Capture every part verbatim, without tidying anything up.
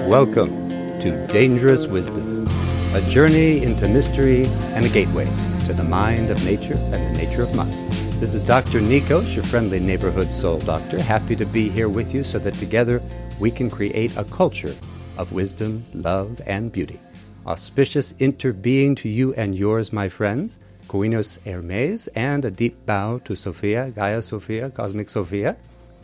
Welcome to Dangerous Wisdom, a journey into mystery and a gateway to the mind of nature and the nature of mind. This is Doctor Nikos, your friendly neighborhood soul doctor, happy to be here with you so that together we can create a culture of wisdom, love, and beauty. Auspicious interbeing to you and yours, my friends. Koinos Hermes, and a deep bow to Sophia, Gaia Sophia, Cosmic Sophia.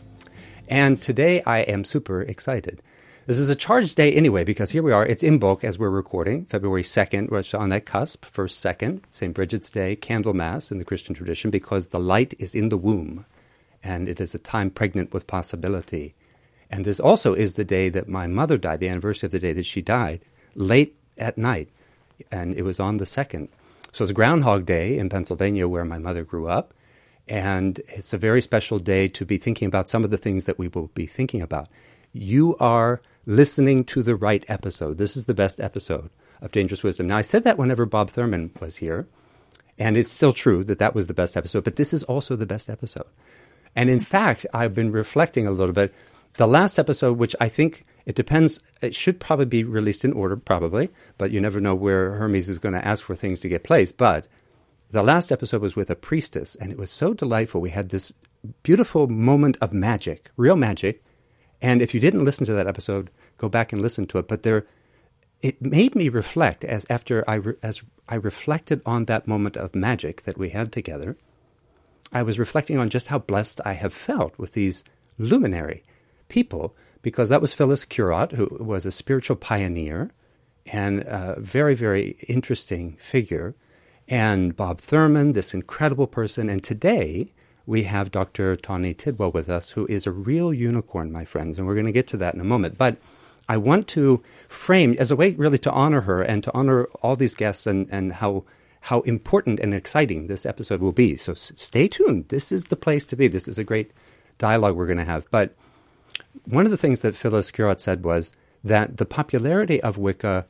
And today I am super excited. This is a charged day anyway, because here we are. It's Imbolc as we're recording, February second, which on that cusp, first second, Saint Bridget's Day, candle mass in the Christian tradition, because the light is in the womb, and it is a time pregnant with possibility. And this also is the day that my mother died, the anniversary of the day that she died, late at night, and it was on the second. So it's Groundhog Day in Pennsylvania, where my mother grew up, and it's a very special day to be thinking about some of the things that we will be thinking about. You are listening to the right episode. This is the best episode of Dangerous Wisdom. Now, I said that whenever Bob Thurman was here, and it's still true that that was the best episode, but this is also the best episode. And in fact, I've been reflecting a little bit. The last episode, which I think it depends, it should probably be released in order, probably, but you never know where Hermes is going to ask for things to get placed. But the last episode was with a priestess, and it was so delightful. We had this beautiful moment of magic, real magic. And if you didn't listen to that episode, go back and listen to it. But there, it made me reflect as after I re, as I reflected on that moment of magic that we had together. I was reflecting on just how blessed I have felt with these luminary people, because that was Phyllis Curott, who was a spiritual pioneer and a very, very interesting figure, and Bob Thurman, this incredible person. And today we have Doctor Tawny Tidwell with us, who is a real unicorn, my friends, and we're going to get to that in a moment. But I want to frame, as a way really to honor her and to honor all these guests and, and how how important and exciting this episode will be. So s- stay tuned. This is the place to be. This is a great dialogue we're going to have. But one of the things that Phyllis Curott said was that the popularity of Wicca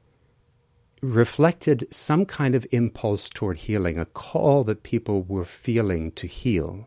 reflected some kind of impulse toward healing, a call that people were feeling to heal.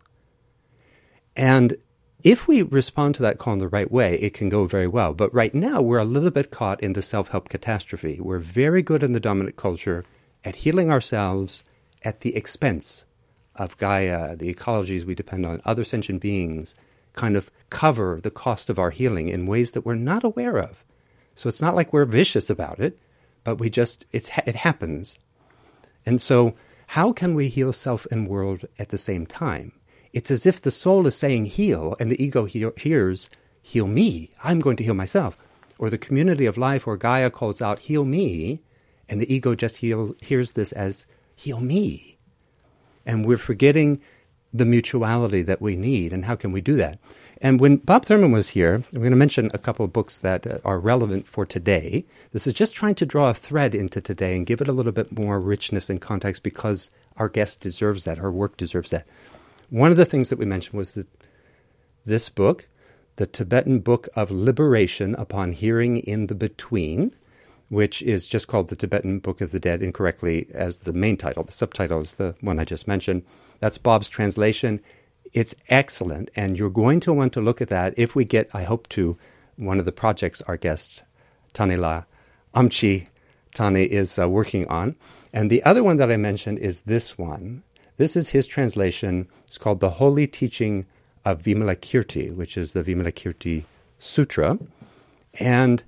And if we respond to that call in the right way, it can go very well. But right now, we're a little bit caught in the self-help catastrophe. We're very good in the dominant culture at healing ourselves at the expense of Gaia, the ecologies we depend on, other sentient beings, kind of cover the cost of our healing in ways that we're not aware of. So it's not like we're vicious about it, but we just, it's it happens. And so how can we heal self and world at the same time? It's as if the soul is saying heal, and the ego he- hears, heal me, I'm going to heal myself. Or the community of life or Gaia calls out, heal me, and the ego just heal, hears this as heal me. And we're forgetting the mutuality that we need, and how can we do that? And when Bob Thurman was here, we're going to mention a couple of books that are relevant for today. This is just trying to draw a thread into today and give it a little bit more richness and context, because our guest deserves that, her work deserves that. One of the things that we mentioned was that this book, The Tibetan Book of Liberation Upon Hearing in the Between, which is just called The Tibetan Book of the Dead incorrectly as the main title. The subtitle is the one I just mentioned. That's Bob's translation. It's excellent, and you're going to want to look at that if we get, I hope to, one of the projects our guest, Tanila Amchi Tani, is uh, working on. And the other one that I mentioned is this one. This is his translation. It's called The Holy Teaching of Vimalakirti, which is the Vimalakirti Sutra. And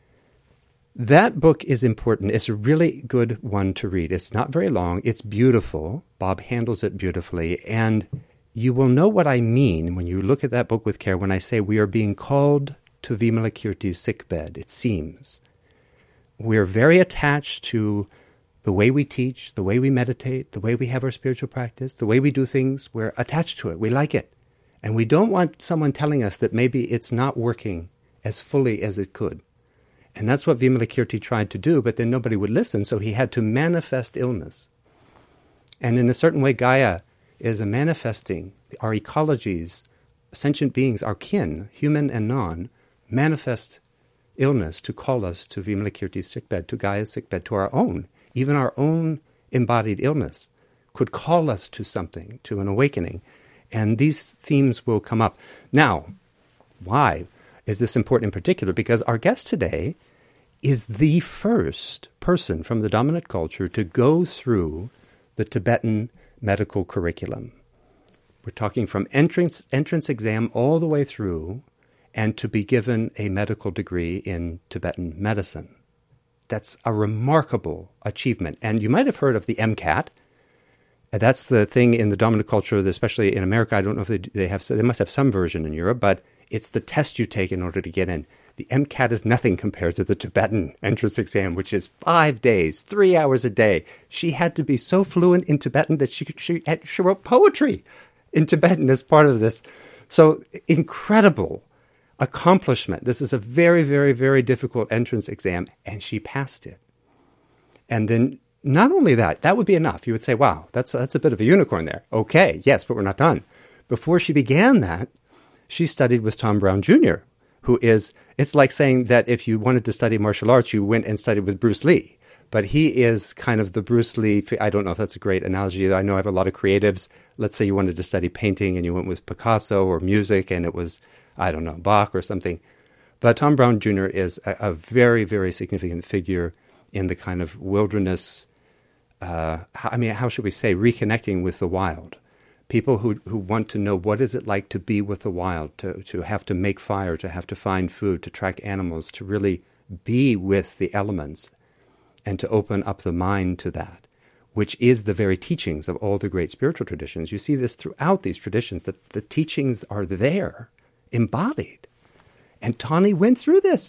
that book is important. It's a really good one to read. It's not very long. It's beautiful. Bob handles it beautifully. And you will know what I mean when you look at that book with care when I say we are being called to Vimalakirti's sickbed, it seems. We're very attached to the way we teach, the way we meditate, the way we have our spiritual practice, the way we do things. We're attached to it. We like it. And we don't want someone telling us that maybe it's not working as fully as it could. And that's what Vimalakirti tried to do, but then nobody would listen, so he had to manifest illness. And in a certain way, Gaia is a manifesting, our ecologies, sentient beings, our kin, human and non, manifest illness to call us to Vimalakirti's sickbed, to Gaia's sickbed, to our own. Even our own embodied illness could call us to something, to an awakening. And these themes will come up. Now, why? is this important in particular? Because our guest today is the first person from the dominant culture to go through the Tibetan medical curriculum. We're talking from entrance entrance exam all the way through, and to be given a medical degree in Tibetan medicine. That's a remarkable achievement. And you might have heard of the MCAT. That's the thing in the dominant culture, especially in America. I don't know if they, they have, they must have some version in Europe, but it's the test you take in order to get in. The MCAT is nothing compared to the Tibetan entrance exam, which is five days, three hours a day. She had to be so fluent in Tibetan that she, she, had, she wrote poetry in Tibetan as part of this. So incredible accomplishment. This is a very, very, very difficult entrance exam, and she passed it. And then not only that, that would be enough. You would say, wow, that's, that's a bit of a unicorn there. Okay, yes, but we're not done. Before she began that, she studied with Tom Brown Junior, who is, it's like saying that if you wanted to study martial arts, you went and studied with Bruce Lee. But he is kind of the Bruce Lee, I don't know if that's a great analogy. I know I have a lot of creatives. Let's say you wanted to study painting and you went with Picasso, or music and it was, I don't know, Bach or something. But Tom Brown Junior is a, a very, very significant figure in the kind of wilderness, uh, I mean, how should we say, reconnecting with the wild. People who, who want to know what is it like to be with the wild, to, to have to make fire, to have to find food, to track animals, to really be with the elements and to open up the mind to that, which is the very teachings of all the great spiritual traditions. You see this throughout these traditions, that the teachings are there, embodied. And Tani went through this.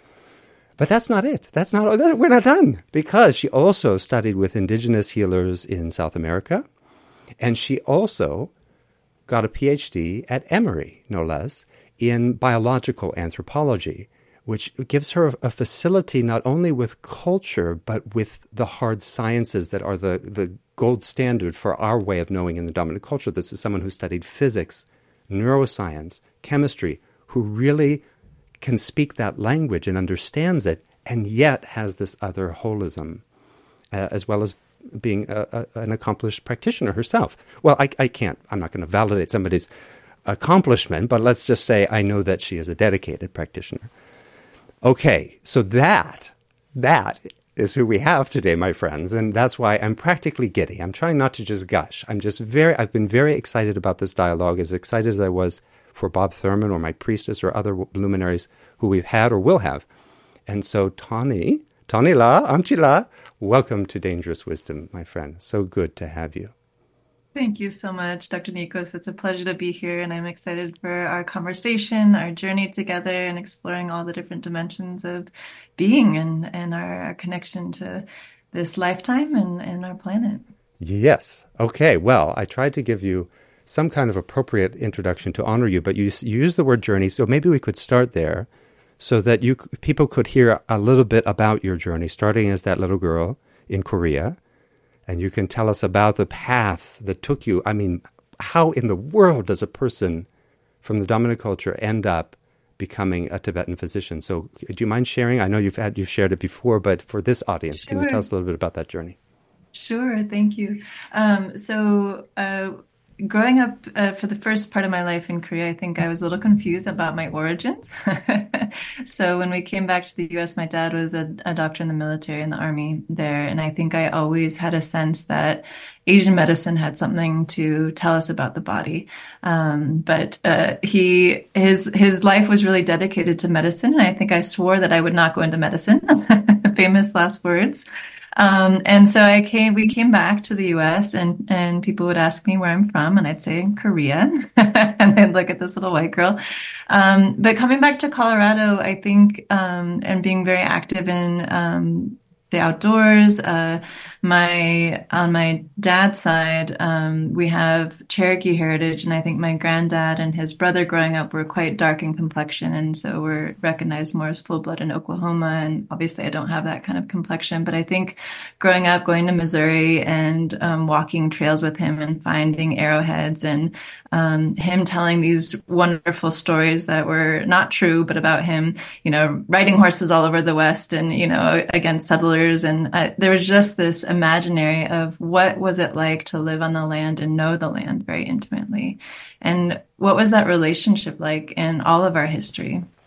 But that's not it. That's not, we're not done, because she also studied with indigenous healers in South America. And she also got a P H D at Emory, no less, in biological anthropology, which gives her a facility not only with culture, but with the hard sciences that are the, the gold standard for our way of knowing in the dominant culture. This is someone who studied physics, neuroscience, chemistry, who really can speak that language and understands it, and yet has this other holism, uh, as well as being a, a, an accomplished practitioner herself. Well, I, I can't, I'm not going to validate somebody's accomplishment, but let's just say I know that she is a dedicated practitioner. Okay, so that, that is who we have today, my friends, and that's why I'm practically giddy. I'm trying not to just gush. I'm just very, I've been very excited about this dialogue, as excited as I was for Bob Thurman or my priestess or other luminaries who we've had or will have. And so Tani, Tani La, Amchi La, welcome to Dangerous Wisdom, my friend. So good to have you. Thank you so much, Doctor Nikos. It's a pleasure to be here, and I'm excited for our conversation, our journey together, and exploring all the different dimensions of being and, and our, our connection to this lifetime and, and our planet. Yes. Okay. Well, I tried to give you some kind of appropriate introduction to honor you, but you, you use the word journey, so maybe we could start there so that you people could hear a little bit about your journey, starting as that little girl in Korea. And you can tell us about the path that took you. I mean, how in the world does a person from the dominant culture end up becoming a Tibetan physician? So do you mind sharing? I know you've had you've shared it before, but for this audience, Sure. Can you tell us a little bit about that journey? Sure, thank you. Um, so uh, growing up uh, for the first part of my life in Korea, I think I was a little confused about my origins. So when we came back to the U S, my dad was a, a doctor in the military, in the army there. And I think I always had a sense that Asian medicine had something to tell us about the body. Um, but uh, he his his life was really dedicated to medicine. And I think I swore that I would not go into medicine, famous last words. Um, and so I came, we came back to the U S, and, and people would ask me where I'm from, and I'd say Korea, and they'd look at this little white girl. Um, but coming back to Colorado, I think, um, and being very active in, um, the outdoors, uh, my, on my dad's side, um, we have Cherokee heritage. And I think my granddad and his brother growing up were quite dark in complexion. And so we're recognized more as full blood in Oklahoma. And obviously I don't have that kind of complexion, but I think growing up, going to Missouri and, um, walking trails with him and finding arrowheads, and, um, him telling these wonderful stories that were not true, but about him, you know, riding horses all over the West and, you know, against settlers. And uh, there was just this imaginary of what was it like to live on the land and know the land very intimately. And what was that relationship like in all of our history?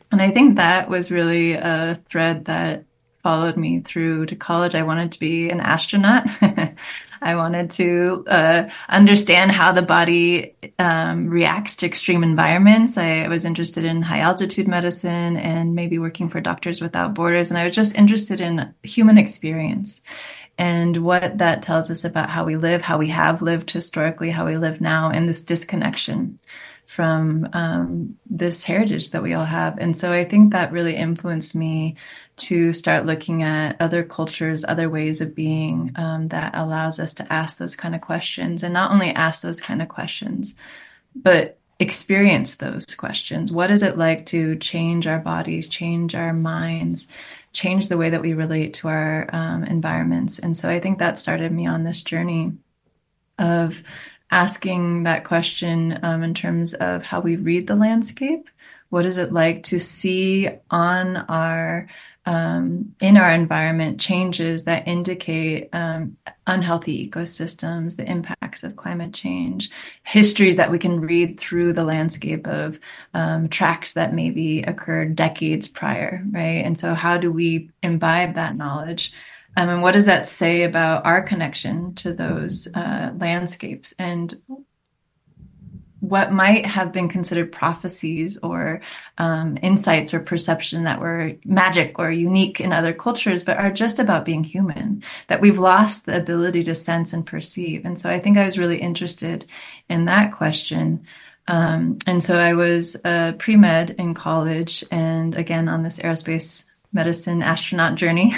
And I think that was really a thread that followed me through to college. I wanted to be an astronaut. I wanted to uh, understand how the body um, reacts to extreme environments. I was interested in high altitude medicine and maybe working for Doctors Without Borders. And I was just interested in human experience and what that tells us about how we live, how we have lived historically, how we live now, and this disconnection from um, this heritage that we all have. And so I think that really influenced me to start looking at other cultures, other ways of being um, that allows us to ask those kind of questions, and not only ask those kind of questions, but experience those questions. What is it like to change our bodies, change our minds, change the way that we relate to our um, environments? And so I think that started me on this journey of asking that question um, in terms of how we read the landscape. What is it like to see on our um, in our environment changes that indicate um, unhealthy ecosystems, the impacts of climate change, histories that we can read through the landscape of um, tracks that maybe occurred decades prior, right? And so how do we imbibe that knowledge? Um, and what does that say about our connection to those uh, landscapes, and what might have been considered prophecies or um, insights or perception that were magic or unique in other cultures, but are just about being human, that we've lost the ability to sense and perceive. And so I think I was really interested in that question. Um, and so I was a pre-med in college, and again on this aerospace medicine astronaut journey.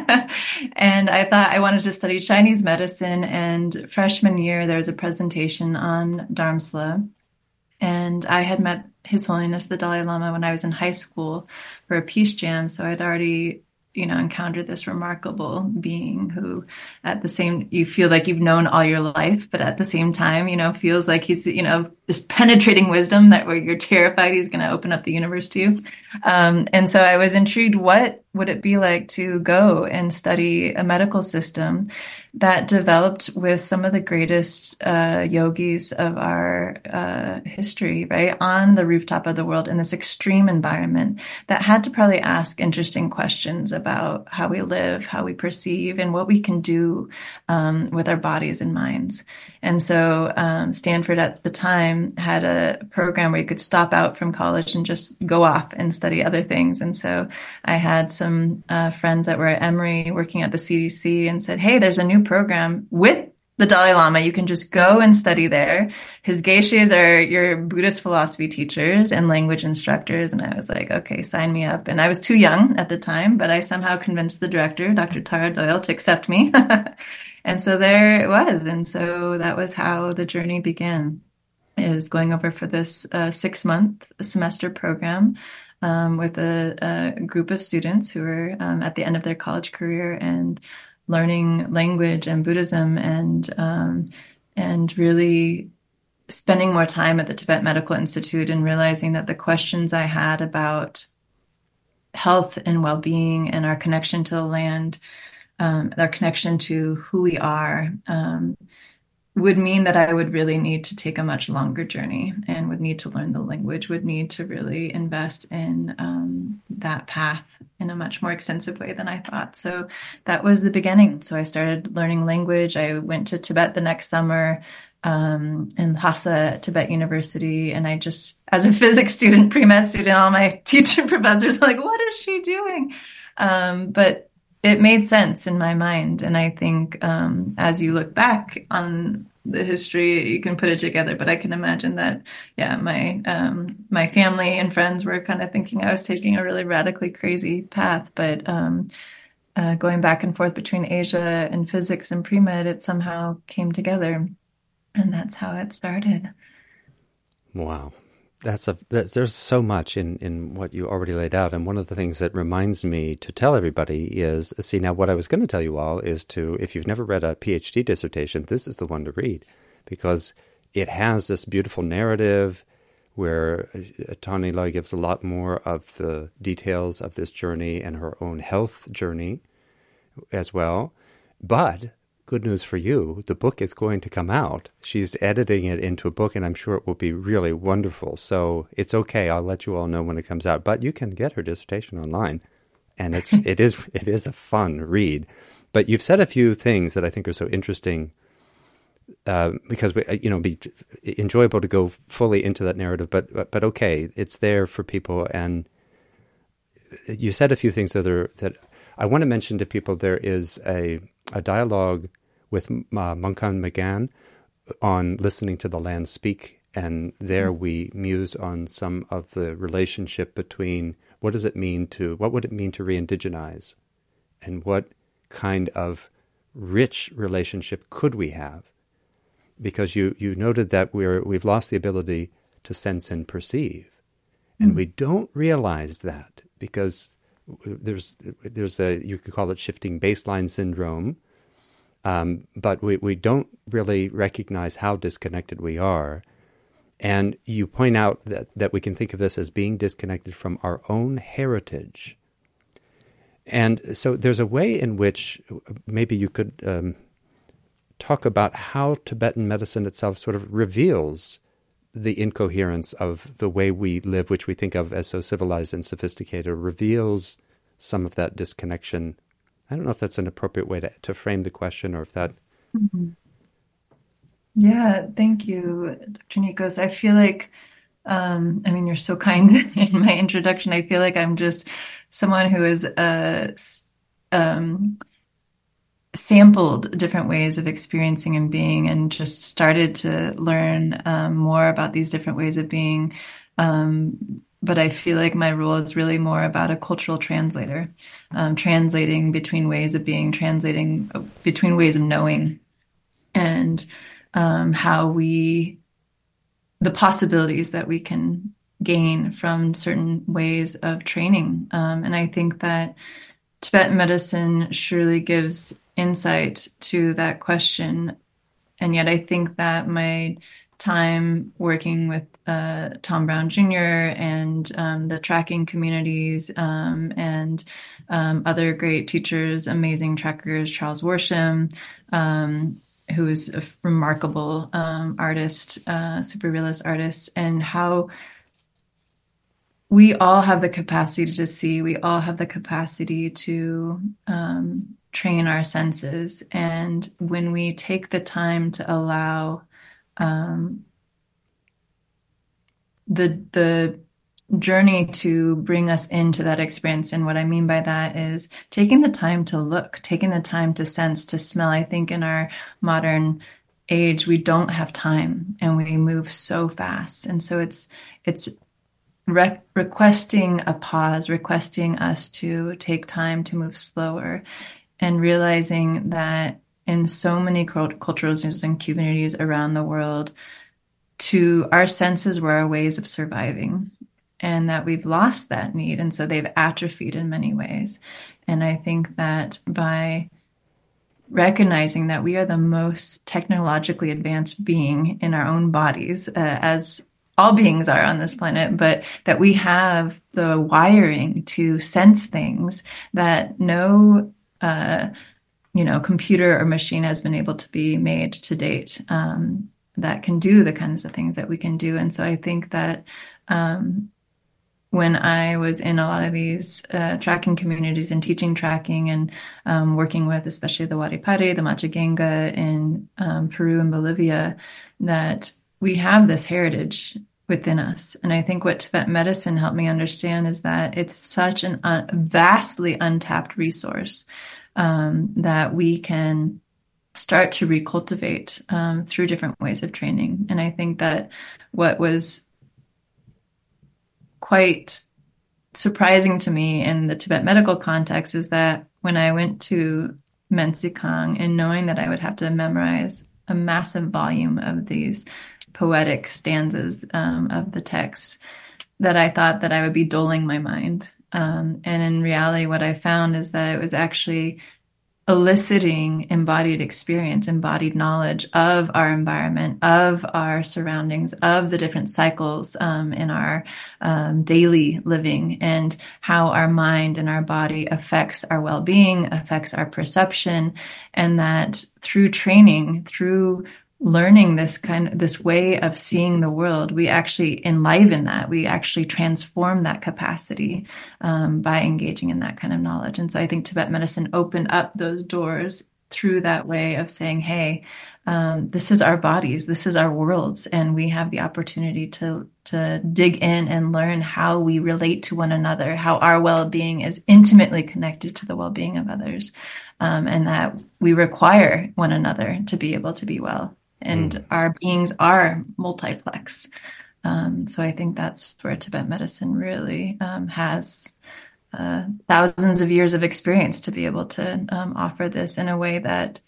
And I thought I wanted to study Chinese medicine. And freshman year, there was a presentation on Dharamsala. And I had met His Holiness the Dalai Lama when I was in high school for a peace jam. So I'd already, you know, encountered this remarkable being who at the same, you feel like you've known all your life, but at the same time, you know, feels like he's, you know, this penetrating wisdom that where you're terrified he's going to open up the universe to you. Um, and so I was intrigued, what would it be like to go and study a medical system that developed with some of the greatest uh, yogis of our uh, history, right, on the rooftop of the world in this extreme environment that had to probably ask interesting questions about how we live, how we perceive, and what we can do um, with our bodies and minds. And so um, Stanford at the time had a program where you could stop out from college and just go off and study other things. And so I had some uh, friends that were at Emory working at the C D C and said, hey, there's a new program with the Dalai Lama. You can just go and study there. His geishas are your Buddhist philosophy teachers and language instructors. And I was like, okay, sign me up. And I was too young at the time, but I somehow convinced the director, Doctor Tara Doyle, to accept me. And so there it was. And so that was how the journey began, is going over for this uh, six month semester program um, with a, a group of students who are um, at the end of their college career and learning language and Buddhism, and um, and really spending more time at the Tibet Medical Institute and realizing that the questions I had about health and well-being and our connection to the land, um, our connection to who we are, um, would mean that I would really need to take a much longer journey and would need to learn the language, would need to really invest in um, that path in a much more extensive way than I thought. So that was the beginning. So I started learning language. I went to Tibet the next summer um, in Lhasa Tibet University. And I just, as a physics student, pre-med student, all my teacher professors were like, what is she doing? Um, but it made sense in my mind. And I think um, as you look back on the history, you can put it together. But I can imagine that, yeah, my um, my family and friends were kind of thinking I was taking a really radically crazy path. But um, uh, going back and forth between Asia and physics and pre-med, it somehow came together. And that's how it started. Wow. That's a that's, there's so much in, in what you already laid out. And one of the things that reminds me to tell everybody is, see, now what I was going to tell you all is to, if you've never read a PhD dissertation, this is the one to read, because it has this beautiful narrative where Tani Loy gives a lot more of the details of this journey and her own health journey as well. But good news for you. The book is going to come out. She's editing it into a book, and I'm sure it will be really wonderful. So it's okay. I'll let you all know when it comes out. But you can get her dissertation online, and it's it is it is a fun read. But you've said a few things that I think are so interesting, uh, because we, you know, be enjoyable to go fully into that narrative. But, but but okay, it's there for people. And you said a few things that are that I want to mention to people. There is a a dialogue with uh, Mungkan McGann on listening to the land speak, and there we muse on some of the relationship between what does it mean to what would it mean to re-indigenize, and what kind of rich relationship could we have? Because you, you noted that we're we've lost the ability to sense and perceive, and mm. we don't realize that because there's there's a you could call it shifting baseline syndrome, um, but we we don't really recognize how disconnected we are. And you point out that that we can think of this as being disconnected from our own heritage. And so there's a way in which maybe you could um, talk about how Tibetan medicine itself sort of reveals the incoherence of the way we live, which we think of as so civilized and sophisticated, reveals some of that disconnection. I don't know if that's an appropriate way to, to frame the question, or if that... Mm-hmm. Yeah, thank you, Doctor Nikos. I feel like, um, I mean, you're so kind in my introduction. I feel like I'm just someone who has uh, um, sampled different ways of experiencing and being, and just started to learn um, more about these different ways of being. Um, but I feel like my role is really more about a cultural translator, um, translating between ways of being, translating between ways of knowing, and um, how we, the possibilities that we can gain from certain ways of training. Um, and I think that Tibetan medicine surely gives insight to that question. And yet I think that my time working with uh, Tom Brown Junior and um, the tracking communities um, and um, other great teachers, amazing trackers, Charles Worsham, um, who is a remarkable um, artist, uh, super realist artist, and how we all have the capacity to see, we all have the capacity to um, train our senses. And when we take the time to allow um, the the journey to bring us into that experience. And what I mean by that is taking the time to look, taking the time to sense, to smell. I think in our modern age, we don't have time and we move so fast. And so it's, it's re- requesting a pause, requesting us to take time to move slower, and realizing that in so many cultures and communities around the world, to our senses were our ways of surviving, and that we've lost that need. And so they've atrophied in many ways. And I think that by recognizing that we are the most technologically advanced being in our own bodies, uh, as all beings are on this planet, but that we have the wiring to sense things that no, uh, you know, computer or machine has been able to be made to date, um, that can do the kinds of things that we can do. And so I think that, um, when I was in a lot of these uh, tracking communities and teaching tracking and um, working with especially the Waripari, the Machagenga in um, Peru and Bolivia, that we have this heritage within us. And I think what Tibetan medicine helped me understand is that it's such a un- vastly untapped resource um, that we can start to recultivate um, through different ways of training. And I think that what was quite surprising to me in the Tibet medical context is that when I went to Mensikang, and knowing that I would have to memorize a massive volume of these poetic stanzas um, of the text, that I thought that I would be dulling my mind. Um, and in reality, what I found is that it was actually eliciting embodied experience, embodied knowledge of our environment, of our surroundings, of the different cycles um, in our um, daily living, and how our mind and our body affects our well-being, affects our perception, and that through training, through learning this kind of this way of seeing the world, we actually enliven that. We actually transform that capacity um, by engaging in that kind of knowledge. And so I think Tibetan medicine opened up those doors through that way of saying, hey, um, this is our bodies, this is our worlds, and we have the opportunity to to dig in and learn how we relate to one another, how our well-being is intimately connected to the well-being of others, um, and that we require one another to be able to be well. And mm. our beings are multiplex. Um, so I think that's where Tibetan medicine really um, has uh, thousands of years of experience to be able to um, offer this in a way that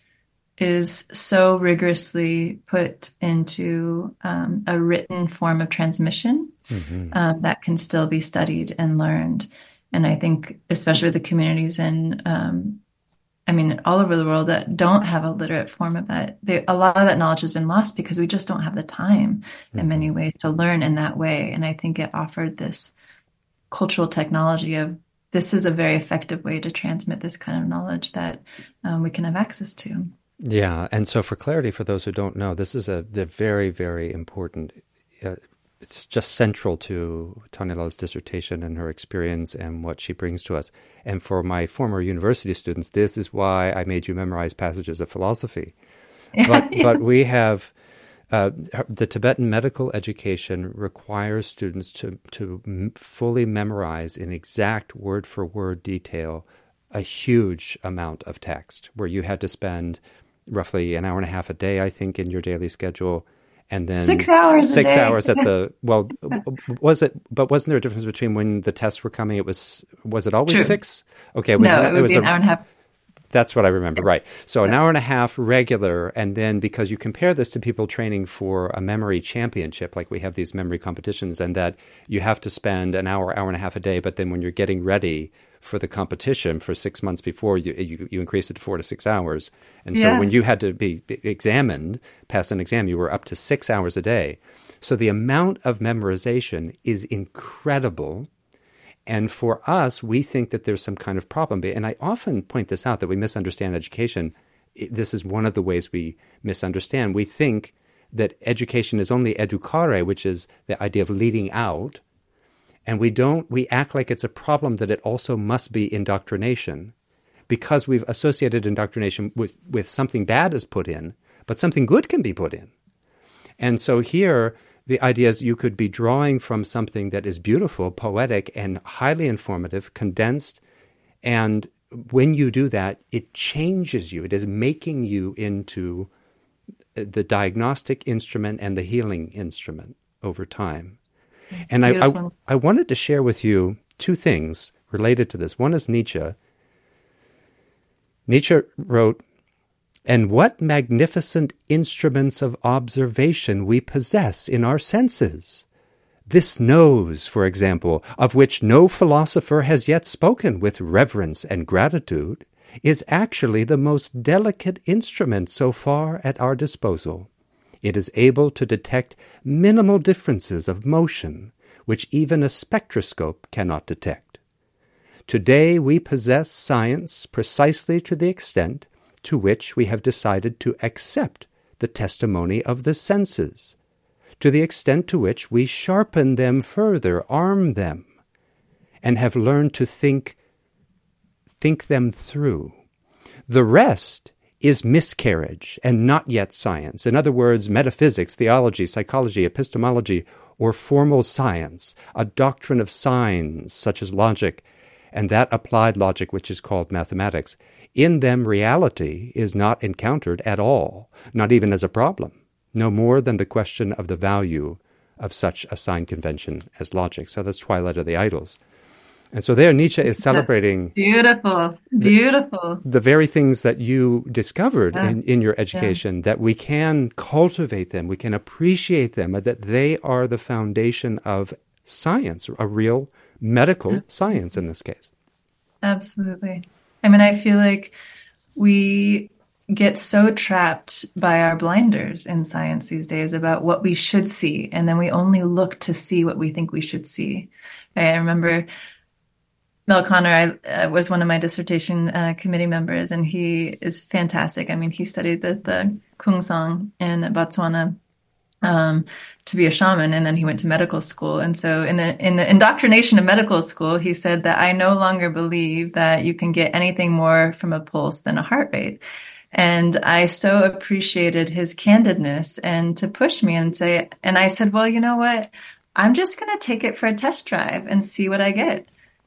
is so rigorously put into um, a written form of transmission mm-hmm. um, that can still be studied and learned. And I think especially the communities in um, I mean, all over the world that don't have a literate form of that, they, a lot of that knowledge has been lost because we just don't have the time mm-hmm. in many ways to learn in that way. And I think it offered this cultural technology of this is a very effective way to transmit this kind of knowledge that um, we can have access to. Yeah. And so for clarity, for those who don't know, this is a, a very, very important uh, it's just central to Tanila's dissertation and her experience and what she brings to us. And for my former university students, this is why I made you memorize passages of philosophy. But yeah. but we have uh, the Tibetan medical education requires students to to fully memorize in exact word for word detail a huge amount of text, where you had to spend roughly an hour and a half a day, I think, in your daily schedule. And then six hours six a day. hours at the, well, was it, but wasn't there a difference between when the tests were coming? It was, was it always True. six? Okay. It was, no, it would it was be an a, hour and a half. That's what I remember. Right. So an hour and a half regular. And then because you compare this to people training for a memory championship, like we have these memory competitions, and that you have to spend an hour, hour and a half a day. But then when you're getting ready for the competition for six months before, you you, you increase it to four to six hours. And so yes. when you had to be examined, pass an exam, you were up to six hours a day. So the amount of memorization is incredible. And for us, we think that there's some kind of problem. And I often point this out, that we misunderstand education. This is one of the ways we misunderstand. We think that education is only educare, which is the idea of leading out. And we don't, we act like it's a problem that it also must be indoctrination, because we've associated indoctrination with, with something bad is put in, but something good can be put in. And so here, the idea is you could be drawing from something that is beautiful, poetic, and highly informative, condensed. And when you do that, it changes you. It is making you into the diagnostic instrument and the healing instrument over time. And I, I, I wanted to share with you two things related to this. One is Nietzsche. Nietzsche wrote, "And what magnificent instruments of observation we possess in our senses! This nose, for example, of which no philosopher has yet spoken with reverence and gratitude, is actually the most delicate instrument so far at our disposal. It is able to detect minimal differences of motion, which even a spectroscope cannot detect. Today we possess science precisely to the extent to which we have decided to accept the testimony of the senses, to the extent to which we sharpen them further, arm them, and have learned to think, think them through. The rest is miscarriage and not yet science. In other words, metaphysics, theology, psychology, epistemology, or formal science, a doctrine of signs such as logic, and that applied logic which is called mathematics. In them reality is not encountered at all, not even as a problem, no more than the question of the value of such a sign convention as logic." So that's Twilight of the Idols. And so there Nietzsche is celebrating beautiful, beautiful. The, the very things that you discovered yeah. in, in your education, yeah. that we can cultivate them, we can appreciate them, that they are the foundation of science, a real medical yeah. science in this case. Absolutely. I mean, I feel like we get so trapped by our blinders in science these days about what we should see, and then we only look to see what we think we should see. I remember Mel Konner I, uh, was one of my dissertation uh, committee members, and he is fantastic. I mean, he studied at the Kung Sang in Botswana um, to be a shaman, and then he went to medical school. And so in the in the indoctrination of medical school, he said that I no longer believe that you can get anything more from a pulse than a heart rate. And I so appreciated his candidness and to push me and say, and I said, well, you know what? I'm just going to take it for a test drive and see what I get.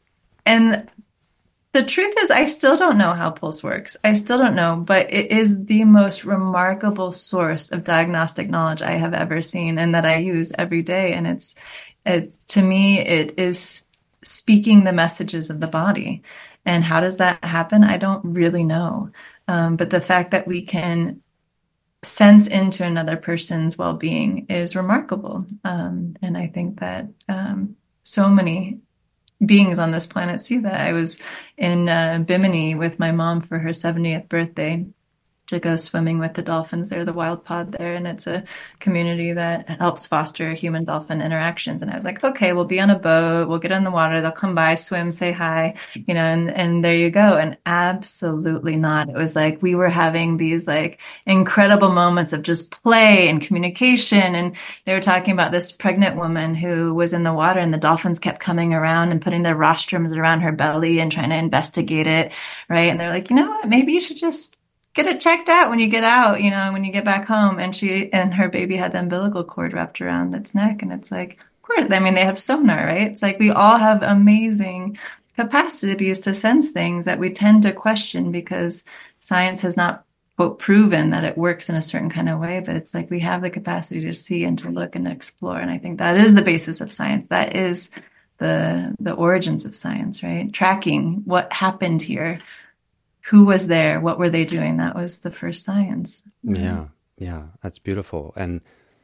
And the truth is, I still don't know how pulse works. I still don't know, but it is the most remarkable source of diagnostic knowledge I have ever seen and that I use every day. And it's, it's to me, it is speaking the messages of the body. And how does that happen? I don't really know. Um, but the fact that we can sense into another person's well-being is remarkable. Um, and I think that um, so many beings on this planet see that. I was in uh, Bimini with my mom for her seventieth birthday to go swimming with the dolphins. They're the wild pod there, and it's a community that helps foster human-dolphin interactions. And I was like, okay, we'll be on a boat, we'll get in the water, they'll come by, swim, say hi, you know, and, and there you go. And absolutely not. It was like we were having these like incredible moments of just play and communication. And they were talking about this pregnant woman who was in the water, and the dolphins kept coming around and putting their rostrums around her belly and trying to investigate it, right? And they're like, you know what, maybe you should just get it checked out when you get out, you know, when you get back home. And she and her baby had the umbilical cord wrapped around its neck. And it's like, of course, I mean, they have sonar, right? It's like we all have amazing capacities to sense things that we tend to question because science has not, quote, proven that it works in a certain kind of way. But it's like we have the capacity to see and to look and explore. And I think that is the basis of science. That is the the origins of science, right? Tracking what happened here. Who was there? What were they doing? That was the first science. Yeah, yeah, that's beautiful, and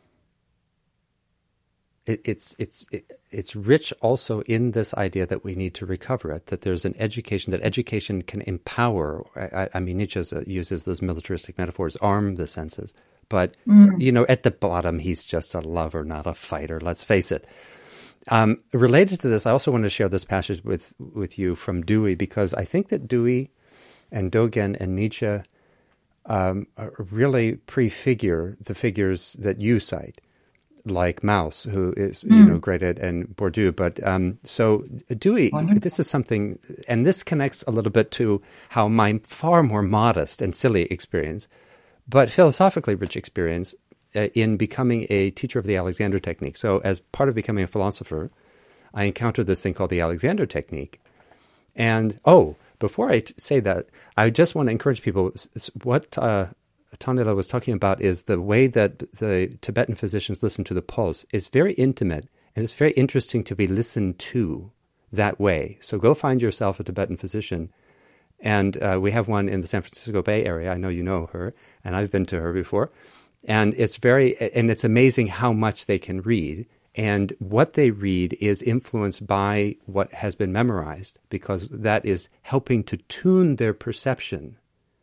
it, it's it's it, it's rich also in this idea that we need to recover it. That there's an education that education can empower. I, I mean, Nietzsche uses those militaristic metaphors, arm the senses. But mm. you know, at the bottom, he's just a lover, not a fighter. Let's face it. Um, related to this, I also want to share this passage with with you from Dewey, because I think that Dewey and Dogen and Nietzsche um, really prefigure the figures that you cite, like Mauss, who is mm. you know great at, and Bourdieu. But um, so Dewey, Wonderful. This is something, and this connects a little bit to how my far more modest and silly experience, but philosophically rich experience uh, in becoming a teacher of the Alexander Technique. So as part of becoming a philosopher, I encountered this thing called the Alexander Technique. And, oh, before I t- say that, I just want to encourage people, what uh, Tanila was talking about is the way that the Tibetan physicians listen to the pulse is very intimate, and it's very interesting to be listened to that way. So go find yourself a Tibetan physician. And uh, we have one in the San Francisco Bay Area. I know you know her, and I've been to her before. And it's very, and it's amazing how much they can read. And what they read is influenced by what has been memorized, because that is helping to tune their perception.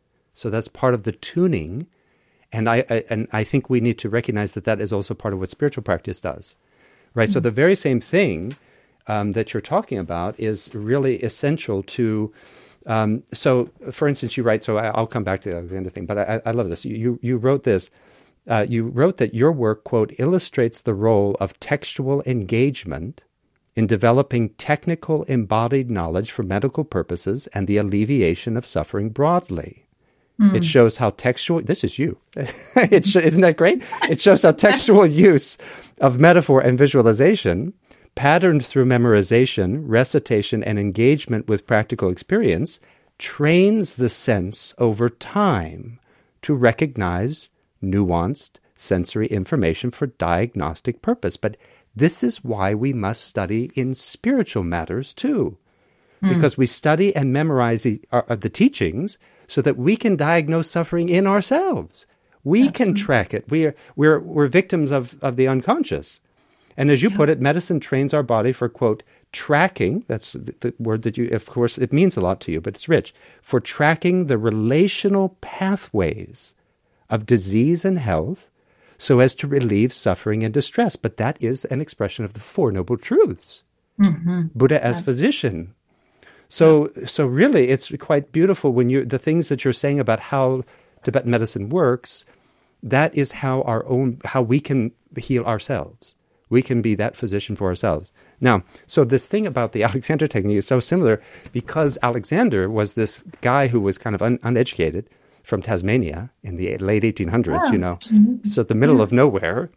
So that's part of the tuning. And I, I and I think we need to recognize that that is also part of what spiritual practice does, right? Mm-hmm. So the very same thing um, that you're talking about is really essential to. Um, so, for instance, you write. So I, I'll come back to the Alexander thing, but I, I love this. You you wrote this. Uh, you wrote that your work, quote, illustrates the role of textual engagement in developing technical embodied knowledge for medical purposes and the alleviation of suffering broadly. Mm. It shows how textual, this is you, it sh- isn't that great? It shows how textual use of metaphor and visualization, patterned through memorization, recitation, and engagement with practical experience, trains the sense over time to recognize nuanced sensory information for diagnostic purpose. But this is why we must study in spiritual matters too, mm. because we study and memorize the, uh, the teachings so that we can diagnose suffering in ourselves. We Absolutely. Can track it. We are, we're, we're victims of, of the unconscious. And as you yeah. put it, medicine trains our body for, quote, tracking, that's the, the word that you, of course, it means a lot to you, but it's rich, for tracking the relational pathways of disease and health so as to relieve suffering and distress. But that is an expression of the Four Noble Truths. Mm-hmm. Buddha as Absolutely. Physician. So, yeah. so really, it's quite beautiful when you the things that you're saying about how Tibetan medicine works. That is how our own how we can heal ourselves. We can be that physician for ourselves. Now, so this thing about the Alexander technique is so similar because Alexander was this guy who was kind of un- uneducated from Tasmania in the late eighteen hundreds. Oh. You know, so the middle of nowhere,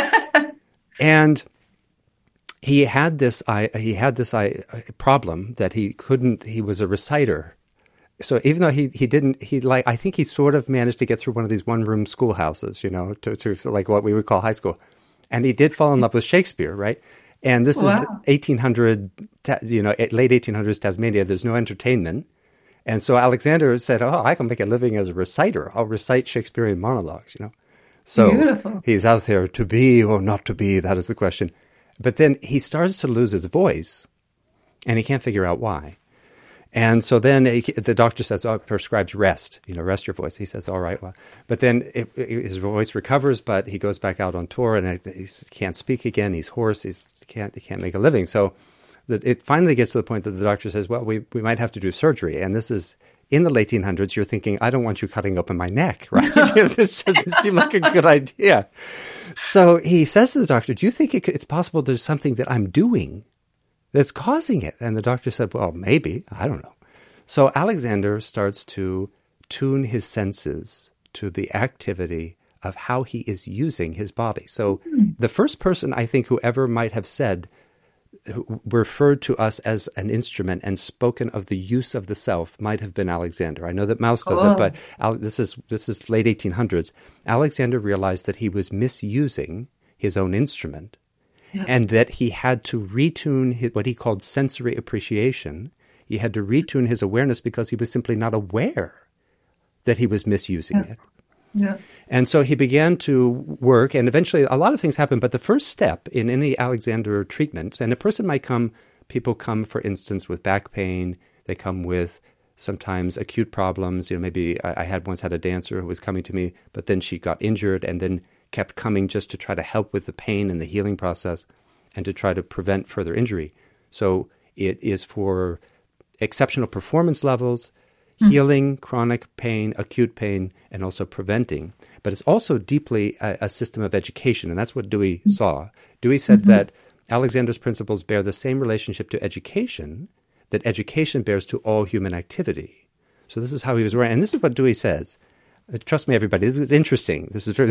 and. He had this I, he had this I, problem that he couldn't, he was a reciter. So even though he, he didn't, he like, I think he sort of managed to get through one of these one-room schoolhouses, you know, to, to like what we would call high school. And he did fall in love with Shakespeare, right? And this wow. is eighteen hundred, you know, late eighteen hundreds Tasmania. There's no entertainment. And so Alexander said, oh, I can make a living as a reciter. I'll recite Shakespearean monologues, you know. So Beautiful. He's out there to be or not to be, that is the question. But then he starts to lose his voice, and he can't figure out why. And so then he, the doctor says, oh, it prescribes rest, you know, rest your voice. He says, all right, well. But then it, it, his voice recovers, but he goes back out on tour, and he can't speak again. He's hoarse. He can't, he can't make a living. So the, it finally gets to the point that the doctor says, well, we, we might have to do surgery. And this is in the late eighteen hundreds. You're thinking, I don't want you cutting open my neck, right? You know, this doesn't seem like a good idea. So he says to the doctor, do you think it could, it's possible there's something that I'm doing that's causing it? And the doctor said, well, maybe. I don't know. So Alexander starts to tune his senses to the activity of how he is using his body. So mm-hmm. the first person I think who ever might have said, who referred to us as an instrument and spoken of the use of the self might have been Alexander. I know that Mauss does oh. it, but Al- this is this is late eighteen hundreds. Alexander realized that he was misusing his own instrument, yep. and that he had to retune his, what he called sensory appreciation. He had to retune his awareness because he was simply not aware that he was misusing yep. it. Yeah. And so he began to work, and eventually a lot of things happened. But the first step in any Alexander treatment, and a person might come, people come, for instance, with back pain. They come with sometimes acute problems. You know, maybe I, I had once had a dancer who was coming to me, but then she got injured and then kept coming just to try to help with the pain and the healing process and to try to prevent further injury. So it is for exceptional performance levels, healing, chronic pain, acute pain, and also preventing. But it's also deeply a, a system of education, and that's what Dewey saw. Dewey said mm-hmm. that Alexander's principles bear the same relationship to education that education bears to all human activity. So this is how he was writing. And this is what Dewey says. Trust me, everybody, this is interesting. This is very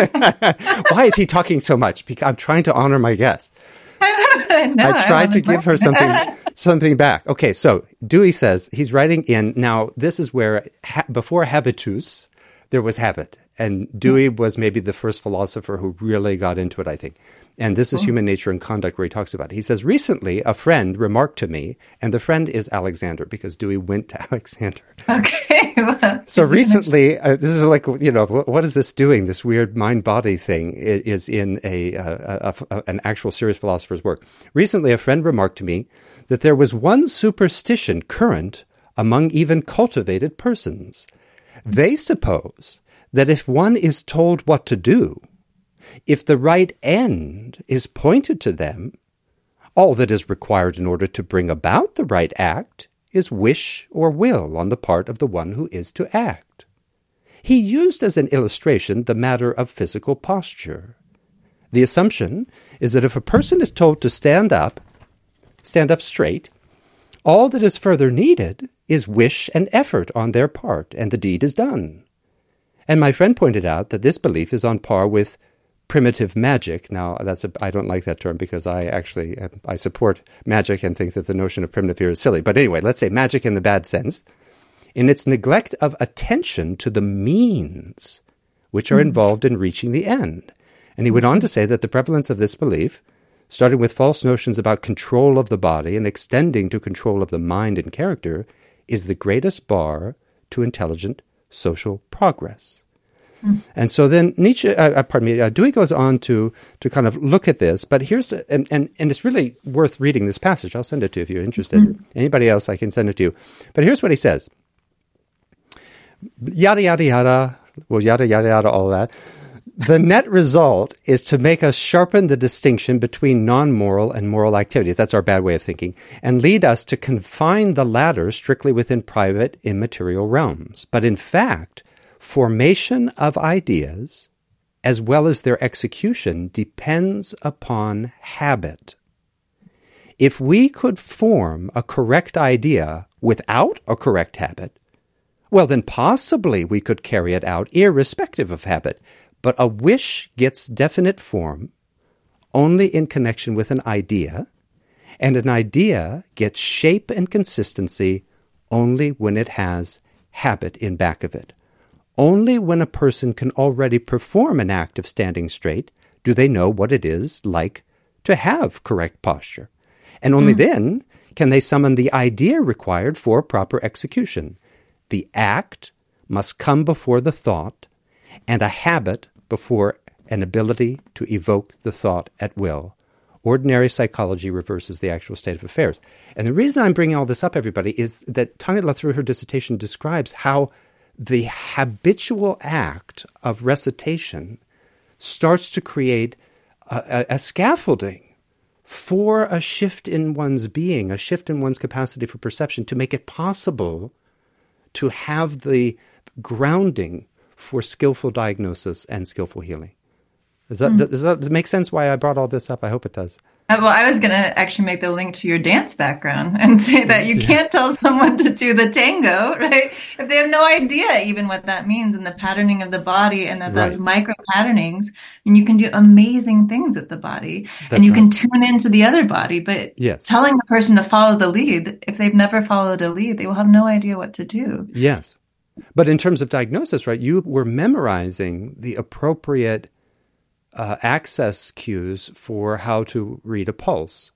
Why is he talking so much? Because I'm trying to honor my guest. no, I tried to give her something something back. Okay, so Dewey says, he's writing in, now this is where, ha, before habitus, there was habit. And Dewey was maybe the first philosopher who really got into it, I think. And this is oh. Human Nature and Conduct, where he talks about it. He says, recently, a friend remarked to me, and the friend is Alexander, because Dewey went to Alexander. Okay. Well, so recently, uh, this is like, you know, what, what is this doing? This weird mind-body thing is in a, uh, a, a an actual serious philosopher's work. Recently, a friend remarked to me that there was one superstition current among even cultivated persons. They suppose that if one is told what to do, if the right end is pointed to them, all that is required in order to bring about the right act is wish or will on the part of the one who is to act. He used as an illustration the matter of physical posture. The assumption is that if a person is told to stand up, stand up straight, all that is further needed is wish and effort on their part, and the deed is done. And my friend pointed out that this belief is on par with primitive magic. Now, that's a, I don't like that term because I actually I support magic and think that the notion of primitive here is silly. But anyway, let's say magic in the bad sense, in its neglect of attention to the means which are involved in reaching the end. And he went on to say that the prevalence of this belief, starting with false notions about control of the body and extending to control of the mind and character, is the greatest bar to intelligent social progress. Mm. And so then Nietzsche, uh, pardon me, uh, Dewey goes on to to kind of look at this, but here's, a, and, and, and it's really worth reading this passage. I'll send it to you if you're interested. Mm-hmm. Anybody else, I can send it to you. But here's what he says. Yada, yada, yada, well, yada, yada, yada, all that. The net result is to make us sharpen the distinction between non-moral and moral activities. That's our bad way of thinking. And lead us to confine the latter strictly within private, immaterial realms. But in fact, formation of ideas, as well as their execution, depends upon habit. If we could form a correct idea without a correct habit, well, then possibly we could carry it out irrespective of habit. But a wish gets definite form only in connection with an idea, and an idea gets shape and consistency only when it has habit in back of it. Only when a person can already perform an act of standing straight do they know what it is like to have correct posture. And only mm. then can they summon the idea required for proper execution. The act must come before the thought, and a habit before an ability to evoke the thought at will. Ordinary psychology reverses the actual state of affairs. And the reason I'm bringing all this up, everybody, is that Tanya Law, through her dissertation, describes how the habitual act of recitation starts to create a, a, a scaffolding for a shift in one's being, a shift in one's capacity for perception, to make it possible to have the grounding for skillful diagnosis and skillful healing. Does that, mm. does that make sense why I brought all this up? I hope it does. Uh, well, I was going to actually make the link to your dance background and say that you yeah. can't tell someone to do the tango, right? If they have no idea even what that means and the patterning of the body and the, right. those micro patternings, and you can do amazing things with the body. That's and you right. can tune into the other body. But yes. telling the person to follow the lead, if they've never followed a lead, they will have no idea what to do. Yes. But in terms of diagnosis, right, you were memorizing the appropriate uh, access cues for how to read a pulse,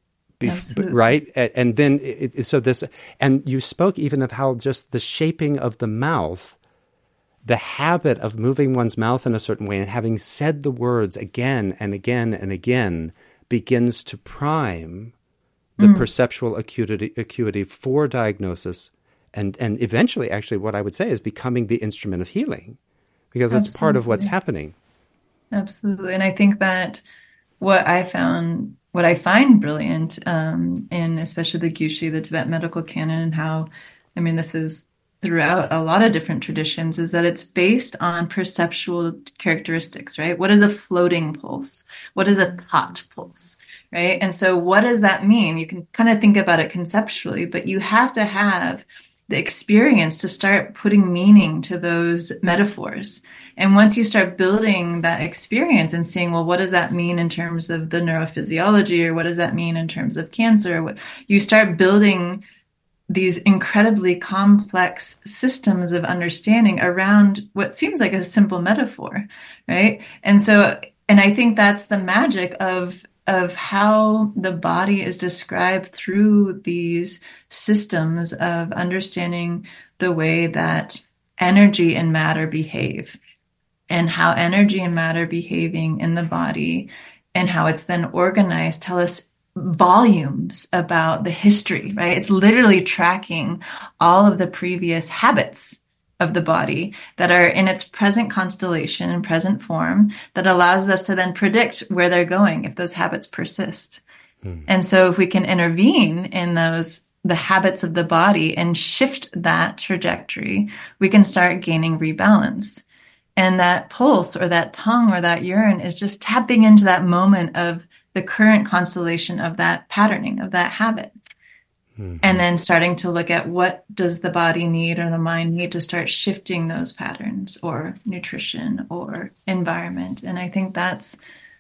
Bef- right? And, and then, it, it, so this, and you spoke even of how just the shaping of the mouth, the habit of moving one's mouth in a certain way and having said the words again and again and again begins to prime the mm. perceptual acuity, acuity for diagnosis. And and eventually, actually, what I would say is becoming the instrument of healing, because that's Absolutely. Part of what's happening. Absolutely. And I think that what I found, what I find brilliant um, in especially the Gyushi, the Tibetan medical canon, and how, I mean, this is throughout a lot of different traditions, is that it's based on perceptual characteristics, right? What is a floating pulse? What is a taut pulse? Right? And so what does that mean? You can kind of think about it conceptually, but you have to have the experience to start putting meaning to those metaphors. And once you start building that experience and seeing, well, what does that mean in terms of the neurophysiology, or what does that mean in terms of cancer? What, you start building these incredibly complex systems of understanding around what seems like a simple metaphor, right? And so, and I think that's the magic of of how the body is described through these systems of understanding the way that energy and matter behave, and how energy and matter behaving in the body and how it's then organized tell us volumes about the history, right? It's literally tracking all of the previous habits of the body that are in its present constellation and present form that allows us to then predict where they're going if those habits persist. Mm. And so if we can intervene in those, the habits of the body and shift that trajectory, we can start gaining rebalance. And that pulse or that tongue or that urine is just tapping into that moment of the current constellation of that patterning, of that habit. Mm-hmm. And then starting to look at what does the body need or the mind need to start shifting those patterns, or nutrition or environment. And I think that's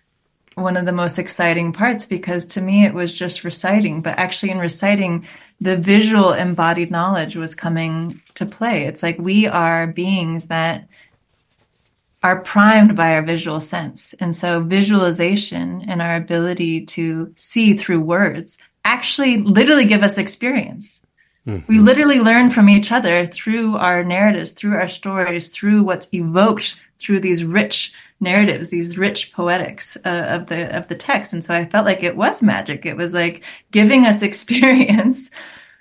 one of the most exciting parts, because to me it was just reciting, but actually in reciting, the visual embodied knowledge was coming to play. It's like we are beings that are primed by our visual sense. And so visualization and our ability to see through words actually literally give us experience. Mm-hmm. We literally learn from each other through our narratives, through our stories, through what's evoked through these rich narratives, these rich poetics uh, of the of the text. And so I felt like it was magic. It was like giving us experience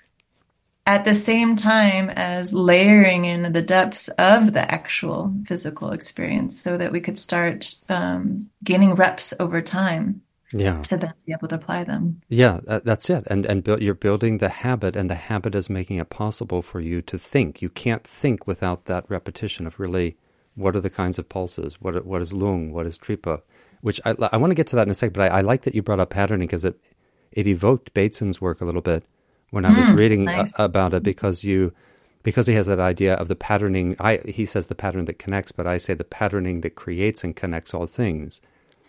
at the same time as layering in the depths of the actual physical experience so that we could start um, gaining reps over time. Yeah. To then be able to apply them. Yeah, that, that's it. And and build, you're building the habit, and the habit is making it possible for you to think. You can't think without that repetition of really, what are the kinds of pulses? What what is lung? What is tripa? Which I, I want to get to that in a second, but I, I like that you brought up patterning because it, it evoked Bateson's work a little bit when I was mm, reading nice. a, about it, because you because he has that idea of the patterning. I he says the pattern that connects, but I say the patterning that creates and connects all things.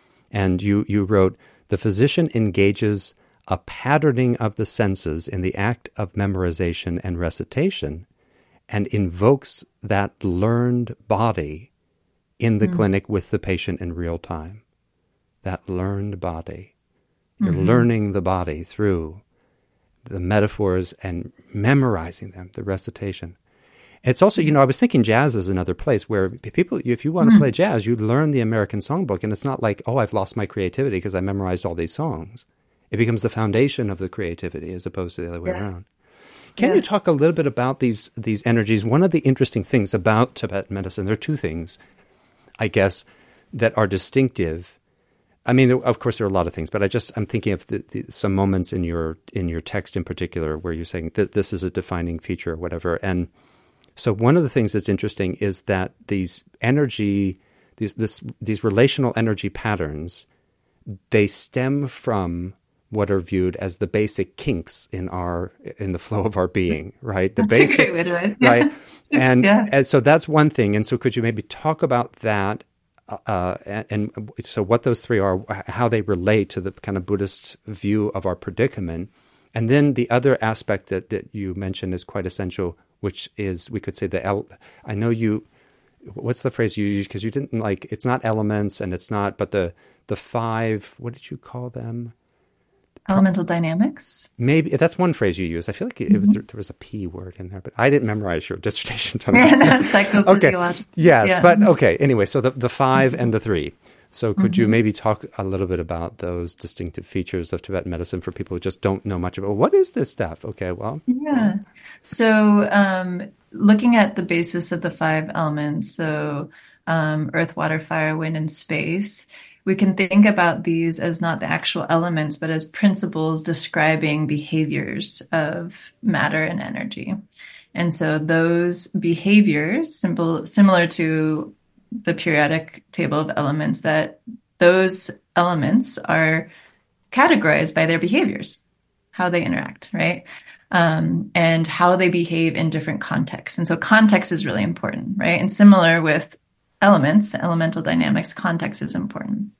And you, you wrote, the physician engages a patterning of the senses in the act of memorization and recitation and invokes that learned body in the mm. clinic with the patient in real time. That learned body. You're mm-hmm. learning the body through the metaphors and memorizing them, the recitation. It's also, you know, I was thinking jazz is another place where people, if you want to mm. play jazz, you learn the American songbook, and it's not like, oh, I've lost my creativity because I memorized all these songs. It becomes the foundation of the creativity as opposed to the other way yes. around. Can yes. you talk a little bit about these these energies? One of the interesting things about Tibetan medicine, there are two things, I guess, that are distinctive. I mean, there, of course, there are a lot of things, but I just I'm thinking of the, the, some moments in your in your text in particular where you're saying that this is a defining feature or whatever, and so one of the things that's interesting is that these energy, these this these relational energy patterns, they stem from what are viewed as the basic kinks in our in the flow of our being, right? The that's basic, a great way to do it. right? And, yeah. and so that's one thing. And so could you maybe talk about that? Uh, and, and so what those three are, how they relate to the kind of Buddhist view of our predicament. And then the other aspect that, that you mentioned is quite essential, which is, we could say the, el- I know you, what's the phrase you use? Because you didn't like, it's not elements and it's not, but the, the five, what did you call them? Elemental dynamics? Maybe, that's one phrase you use. I feel like it, it was, mm-hmm. there was a P word in there, but I didn't memorize your dissertation. Psychophysiological. Okay. Yes, yeah. but okay. Anyway, so the, the five mm-hmm. and the three. So could mm-hmm. you maybe talk a little bit about those distinctive features of Tibetan medicine for people who just don't know much about, what is this stuff? Okay, well. Yeah. So um, looking at the basis of the five elements, so um, earth, water, fire, wind, and space, we can think about these as not the actual elements, but as principles describing behaviors of matter and energy. And so those behaviors, simple, similar to the periodic table of elements, that those elements are categorized by their behaviors, how they interact, right? Um, and how they behave in different contexts. And so context is really important, right? And similar with elements, elemental dynamics, context is important.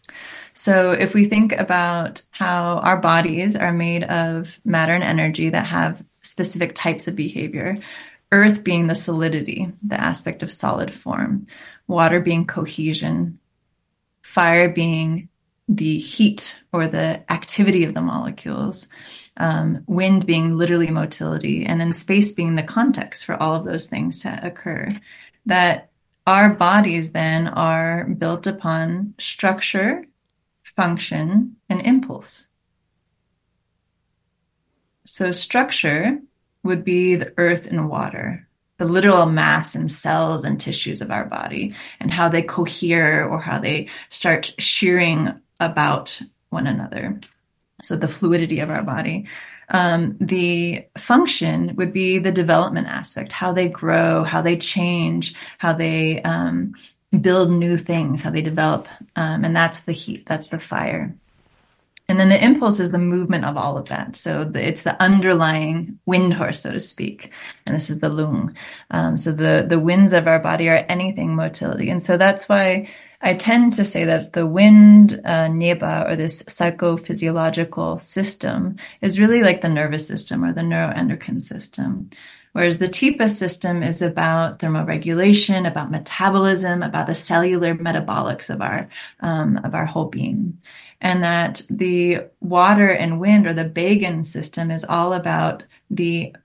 So if we think about how our bodies are made of matter and energy that have specific types of behavior, earth being the solidity, the aspect of solid form, water being cohesion, fire being the heat or the activity of the molecules, um, wind being literally motility, and then space being the context for all of those things to occur. That our bodies then are built upon structure, function, and impulse. So structure would be the earth and water, the literal mass and cells and tissues of our body, and how they cohere or how they start shearing about one another. So the fluidity of our body. Um, the function would be the development aspect, how they grow, how they change, how they um, build new things, how they develop. Um, and that's the heat, that's the fire. And then the impulse is the movement of all of that. So the, it's the underlying wind horse, so to speak. And this is the lung. Um, so the, the winds of our body are anything motility. And so that's why I tend to say that the wind uh, neba, or this psychophysiological system, is really like the nervous system or the neuroendocrine system. Whereas the Tipa system is about thermoregulation, about metabolism, about the cellular metabolics of our um, of our whole being. And that the water and wind, or the Bagan system, is all about the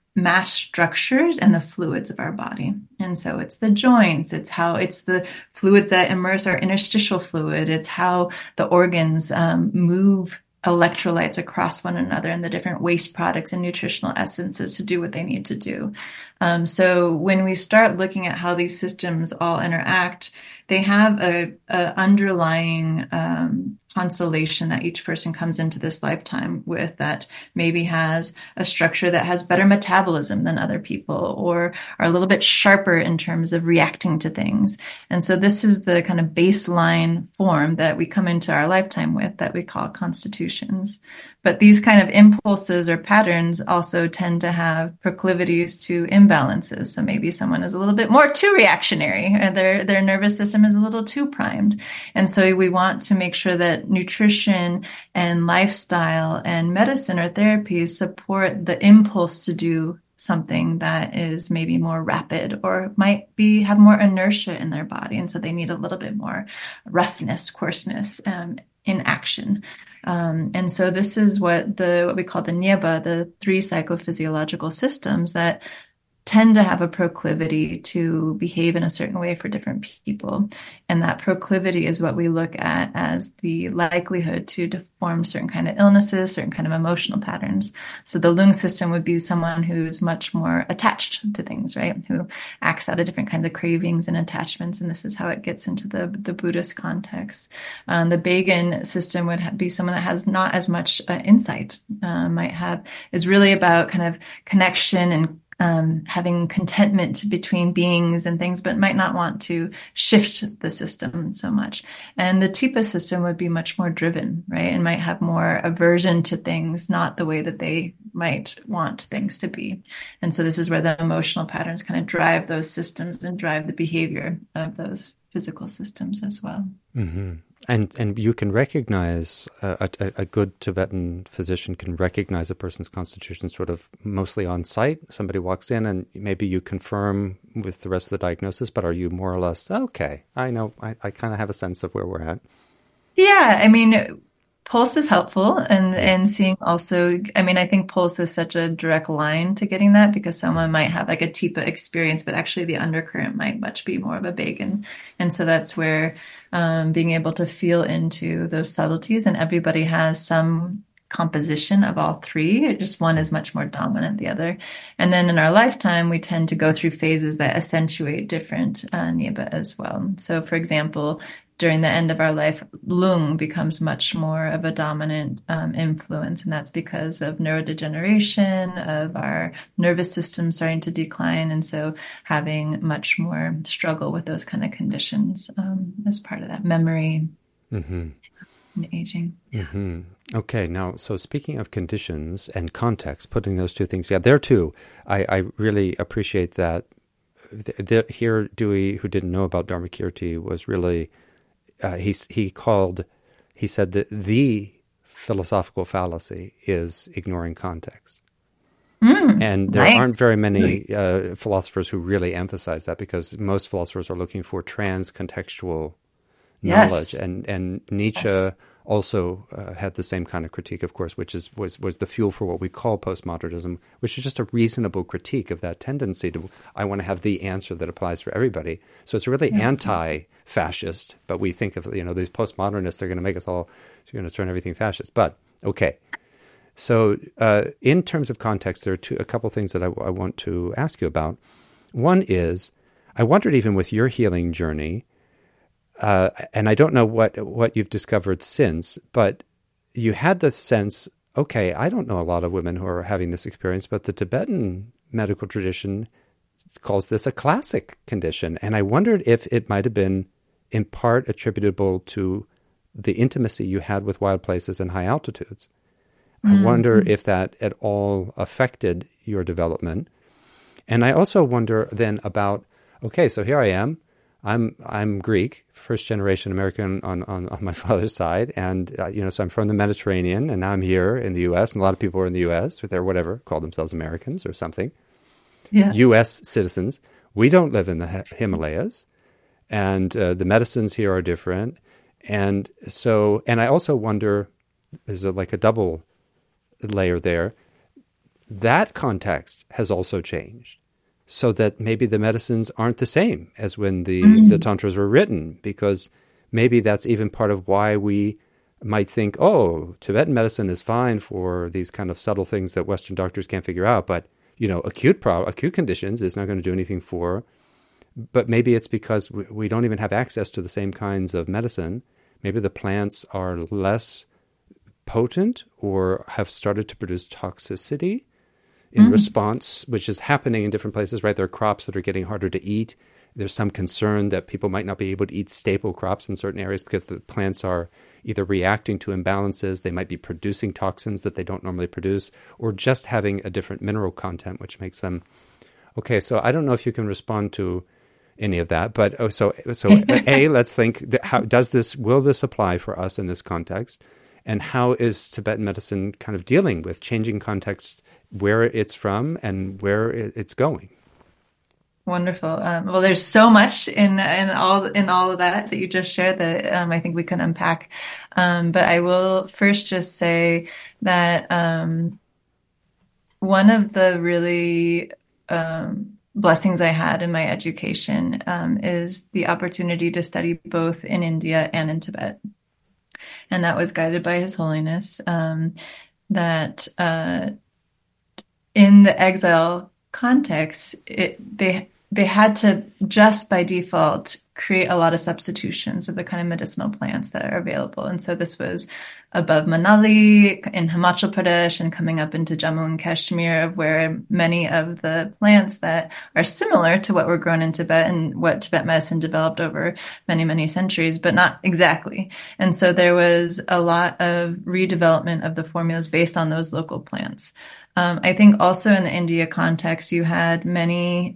mass structures and the fluids of our body. And so it's the joints, it's how it's the fluids that immerse our interstitial fluid, it's how the organs um, move electrolytes across one another and the different waste products and nutritional essences to do what they need to do. Um, so when we start looking at how these systems all interact, they have a, a underlying um, constellation that each person comes into this lifetime with that maybe has a structure that has better metabolism than other people or are a little bit sharper in terms of reacting to things. And so this is the kind of baseline form that we come into our lifetime with that we call constitutions. But these kind of impulses or patterns also tend to have proclivities to imbalances. So maybe someone is a little bit more too reactionary, or their, their nervous system is a little too primed. And so we want to make sure that nutrition and lifestyle and medicine or therapy support the impulse to do something that is maybe more rapid or might be have more inertia in their body. And so they need a little bit more roughness, coarseness um, in action. Um, and so this is what the what we call the Nieba, the three psychophysiological systems that tend to have a proclivity to behave in a certain way for different people. And that proclivity is what we look at as the likelihood to form certain kind of illnesses, certain kind of emotional patterns. So the Lung system would be someone who's much more attached to things, right? Who acts out of different kinds of cravings and attachments. And this is how it gets into the, the Buddhist context. Um, the Bagan system would ha- be someone that has not as much uh, insight, uh, might have, is really about kind of connection and Um, having contentment between beings and things, but might not want to shift the system so much. And the Tipa system would be much more driven, right? And might have more aversion to things, not the way that they might want things to be. And so this is where the emotional patterns kind of drive those systems and drive the behavior of those physical systems as well. Mm-hmm. And and you can recognize, uh, a, a good Tibetan physician can recognize a person's constitution sort of mostly on site. Somebody walks in and maybe you confirm with the rest of the diagnosis, but are you more or less, okay, I know, I, I kind of have a sense of where we're at? Yeah, I mean, pulse is helpful, and, and seeing also, I mean, I think pulse is such a direct line to getting that, because someone might have like a Tipa experience, but actually the undercurrent might much be more of a Bagan. And so that's where um, being able to feel into those subtleties, and everybody has some composition of all three. Just one is much more dominant than the other. And then in our lifetime, we tend to go through phases that accentuate different uh, Nieba as well. So for example, during the end of our life, Lung becomes much more of a dominant um, influence. And that's because of neurodegeneration, of our nervous system starting to decline. And so having much more struggle with those kind of conditions um, as part of that memory mm-hmm. and aging. Mm-hmm. Okay, now, so speaking of conditions and context, putting those two things, yeah, there too, I, I really appreciate that. The, the, here, Dewey, who didn't know about Dharmakirti, was really... Uh, he he called, he said that the philosophical fallacy is ignoring context. Mm, and there nice. aren't very many uh, philosophers who really emphasize that, because most philosophers are looking for trans-contextual yes. knowledge. And, and Nietzsche yes. also uh, had the same kind of critique, of course, which is was, was the fuel for what we call postmodernism, which is just a reasonable critique of that tendency to, I want to have the answer that applies for everybody. So it's really yeah. anti-fascist, but we think of, you know, these postmodernists, they're going to make us all, they're going to turn everything fascist. But, okay. So uh, in terms of context, there are two, a couple things that I, I want to ask you about. One is, I wondered even with your healing journey, Uh, and I don't know what, what you've discovered since, but you had the sense, okay, I don't know a lot of women who are having this experience, but the Tibetan medical tradition calls this a classic condition. And I wondered if it might have been in part attributable to the intimacy you had with wild places and high altitudes. Mm-hmm. I wonder if that at all affected your development. And I also wonder then about, okay, so here I am. I'm I'm Greek, first generation American on, on, on my father's side, and uh, you know, so I'm from the Mediterranean, and now I'm here in the U S, and a lot of people are in the U S, or they're whatever, call themselves Americans or something. Yeah. U S citizens. We don't live in the Himalayas, and uh, the medicines here are different, and so, and I also wonder, there's a, like a double layer there. that context has also changed, so that maybe the medicines aren't the same as when the, mm. the tantras were written, because maybe that's even part of why we might think, oh, Tibetan medicine is fine for these kind of subtle things that Western doctors can't figure out, but, you know, acute pro- acute conditions is not going to do anything for. But maybe it's because we, we don't even have access to the same kinds of medicine. Maybe the plants are less potent or have started to produce toxicity in mm. response, which is happening in different places, right? There are crops that are getting harder to eat. There's some concern that people might not be able to eat staple crops in certain areas because the plants are either reacting to imbalances, they might be producing toxins that they don't normally produce, or just having a different mineral content, which makes them... Okay, so I don't know if you can respond to any of that, but oh, so so A, let's think, that how does this, will this apply for us in this context? And how is Tibetan medicine kind of dealing with changing context, where it's from and where it's going? Wonderful. Um, well, there's so much in in all in all of that that you just shared that um, I think we can unpack. Um, but I will first just say that um, one of the really um, blessings I had in my education um, is the opportunity to study both in India and in Tibet, and that was guided by His Holiness. Um, that uh, in the exile context, it, they they had to, just by default, create a lot of substitutions of the kind of medicinal plants that are available. And so this was above Manali in Himachal Pradesh and coming up into Jammu and Kashmir, where many of the plants that are similar to what were grown in Tibet and what Tibet medicine developed over many, many centuries, but not exactly. And so there was a lot of redevelopment of the formulas based on those local plants. Um, I think also in the India context, you had many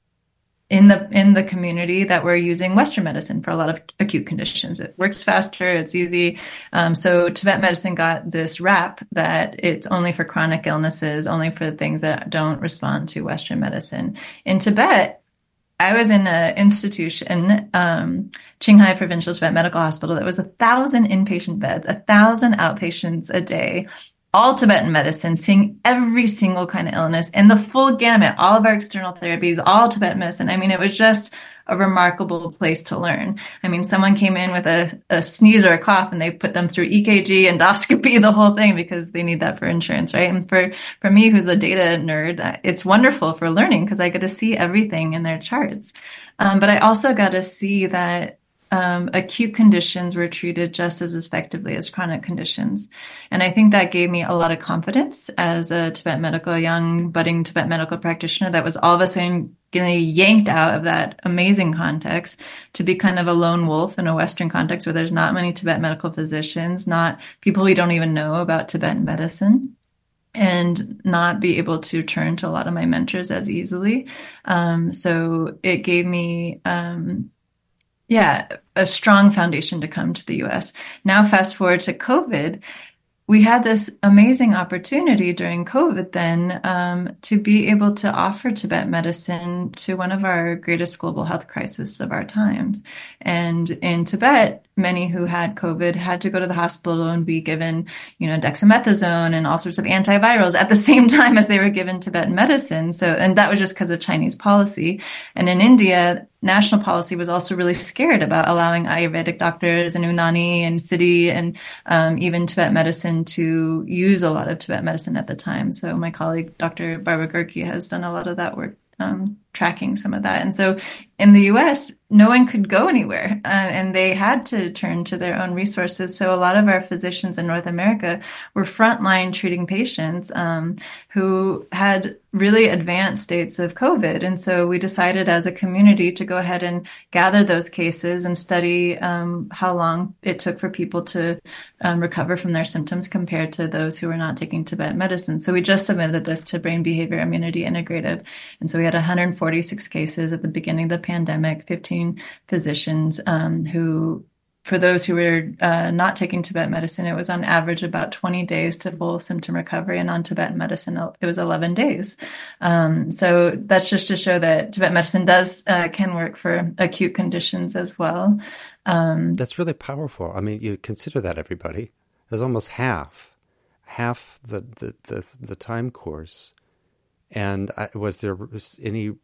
in the in the community that were using Western medicine for a lot of acute conditions. It works faster, it's easy. Um, so Tibet medicine got this rap that it's only for chronic illnesses, only for things that don't respond to Western medicine. In Tibet, I was in an institution, um, Qinghai Provincial Tibet Medical Hospital, that was a thousand inpatient beds, a thousand outpatients a day, all Tibetan medicine, seeing every single kind of illness and the full gamut, all of our external therapies, all Tibetan medicine. I mean, it was just a remarkable place to learn. I mean, someone came in with a, a sneeze or a cough and they put them through E K G, endoscopy, the whole thing, because they need that for insurance, right? And for, for me, who's a data nerd, it's wonderful for learning because I get to see everything in their charts. Um, but I also got to see that Um, acute conditions were treated just as effectively as chronic conditions. And I think that gave me a lot of confidence as a Tibet medical, young budding Tibet medical practitioner that was all of a sudden getting yanked out of that amazing context to be kind of a lone wolf in a Western context where there's not many Tibet medical physicians, not people we don't even know about Tibetan medicine, and not be able to turn to a lot of my mentors as easily. Um, so it gave me, um, Yeah, a strong foundation to come to the U S. Now, fast forward to COVID, we had this amazing opportunity during COVID then um, to be able to offer Tibet medicine to one of our greatest global health crises of our times. And in Tibet, many who had COVID had to go to the hospital and be given, you know, dexamethasone and all sorts of antivirals at the same time as they were given Tibetan medicine. So, and that was just because of Chinese policy. And in India, national policy was also really scared about allowing Ayurvedic doctors and Unani and Siddhi and um, even Tibet medicine to use a lot of Tibet medicine at the time. So my colleague, Doctor Barbara Gerke, has done a lot of that work um, tracking some of that. And so in the U S, no one could go anywhere, uh, and they had to turn to their own resources. So a lot of our physicians in North America were frontline treating patients um, who had really advanced states of COVID. And so we decided as a community to go ahead and gather those cases and study um, how long it took for people to um, recover from their symptoms compared to those who were not taking Tibetan medicine. So we just submitted this to Brain Behavior Immunity Integrative. And so we had one hundred forty-six cases at the beginning of the pandemic, fifteen physicians um, who, for those who were uh, not taking Tibetan medicine, it was on average about twenty days to full symptom recovery. And on Tibetan medicine, it was eleven days. Um, so that's just to show that Tibetan medicine does, uh, can work for acute conditions as well. Um, that's really powerful. I mean, you consider that, everybody. There's almost half, half the, the, the, the time course And I, was there any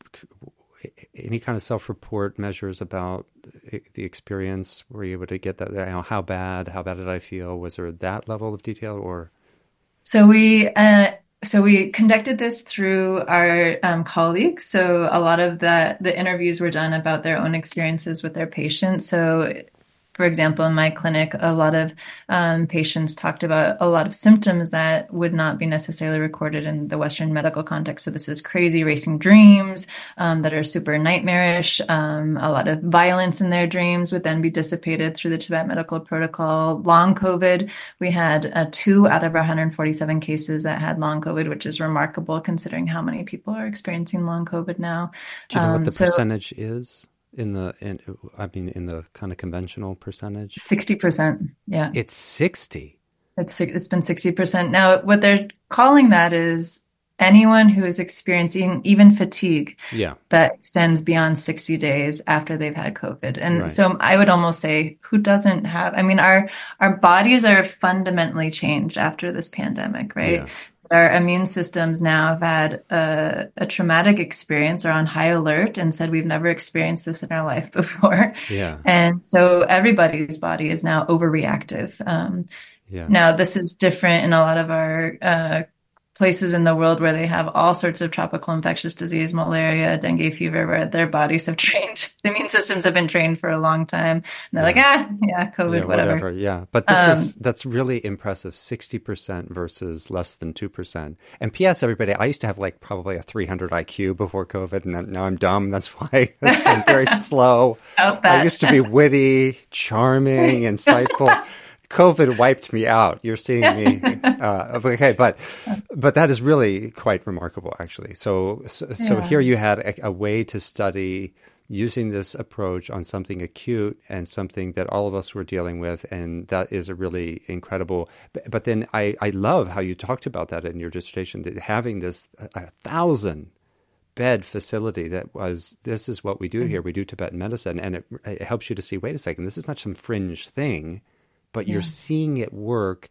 any kind of self-report measures about the experience? Were you able to get that? You know, how bad? How bad did I feel? Was there that level of detail, or? So we uh, so we conducted this through our um, colleagues. So a lot of the the interviews were done about their own experiences with their patients. So, for example, in my clinic, a lot of um, patients talked about a lot of symptoms that would not be necessarily recorded in the Western medical context. So this is crazy racing dreams um, that are super nightmarish. Um, a lot of violence in their dreams would then be dissipated through the Tibet Medical Protocol. Long COVID, we had uh, two out of our one hundred forty-seven cases that had long COVID, which is remarkable considering how many people are experiencing long COVID now. Do you know um, what the so, percentage is? In the, in, I mean, in the kind of conventional percentage? sixty percent. Yeah. It's sixty. It's, it's been sixty percent. Now, what they're calling that is anyone who is experiencing even fatigue yeah. that extends beyond sixty days after they've had COVID. And right. so I would almost say, who doesn't have, I mean, our, our bodies are fundamentally changed after this pandemic, right? Yeah. Our immune systems now have had a, a traumatic experience, are on high alert, and said we've never experienced this in our life before. Yeah. And so everybody's body is now overreactive. Um, yeah. Now, this is different in a lot of our uh, places in the world where they have all sorts of tropical infectious disease, malaria, dengue fever, where their bodies have trained, the immune systems have been trained for a long time. And they're yeah. like, ah, yeah, COVID, yeah, whatever. whatever. Yeah. But this um, is, that's really impressive. sixty percent versus less than two percent. And P S everybody, I used to have like probably a three hundred I Q before COVID, and now I'm dumb. That's why I'm very slow. I used to be witty, charming, insightful. COVID wiped me out. You're seeing me. Uh, okay, but but that is really quite remarkable, actually. So so, so yeah. here you had a, a way to study using this approach on something acute and something that all of us were dealing with, and that is a really incredible. But, but then I, I love how you talked about that in your dissertation, that having this a thousand bed facility that was, this is what we do here. We do Tibetan medicine, and it, it helps you to see, wait a second, this is not some fringe thing. But you're yeah. seeing it work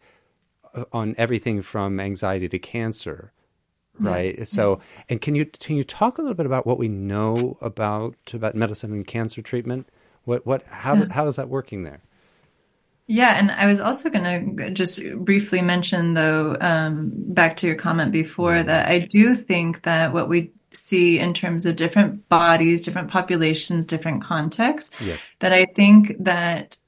on everything from anxiety to cancer, right? Yeah. So, and can you can you talk a little bit about what we know about Tibetan medicine and cancer treatment? What what how yeah. how is that working there? Yeah, and I was also going to just briefly mention, though, um, back to your comment before, yeah. that I do think that what we see in terms of different bodies, different populations, different contexts, yes. that I think that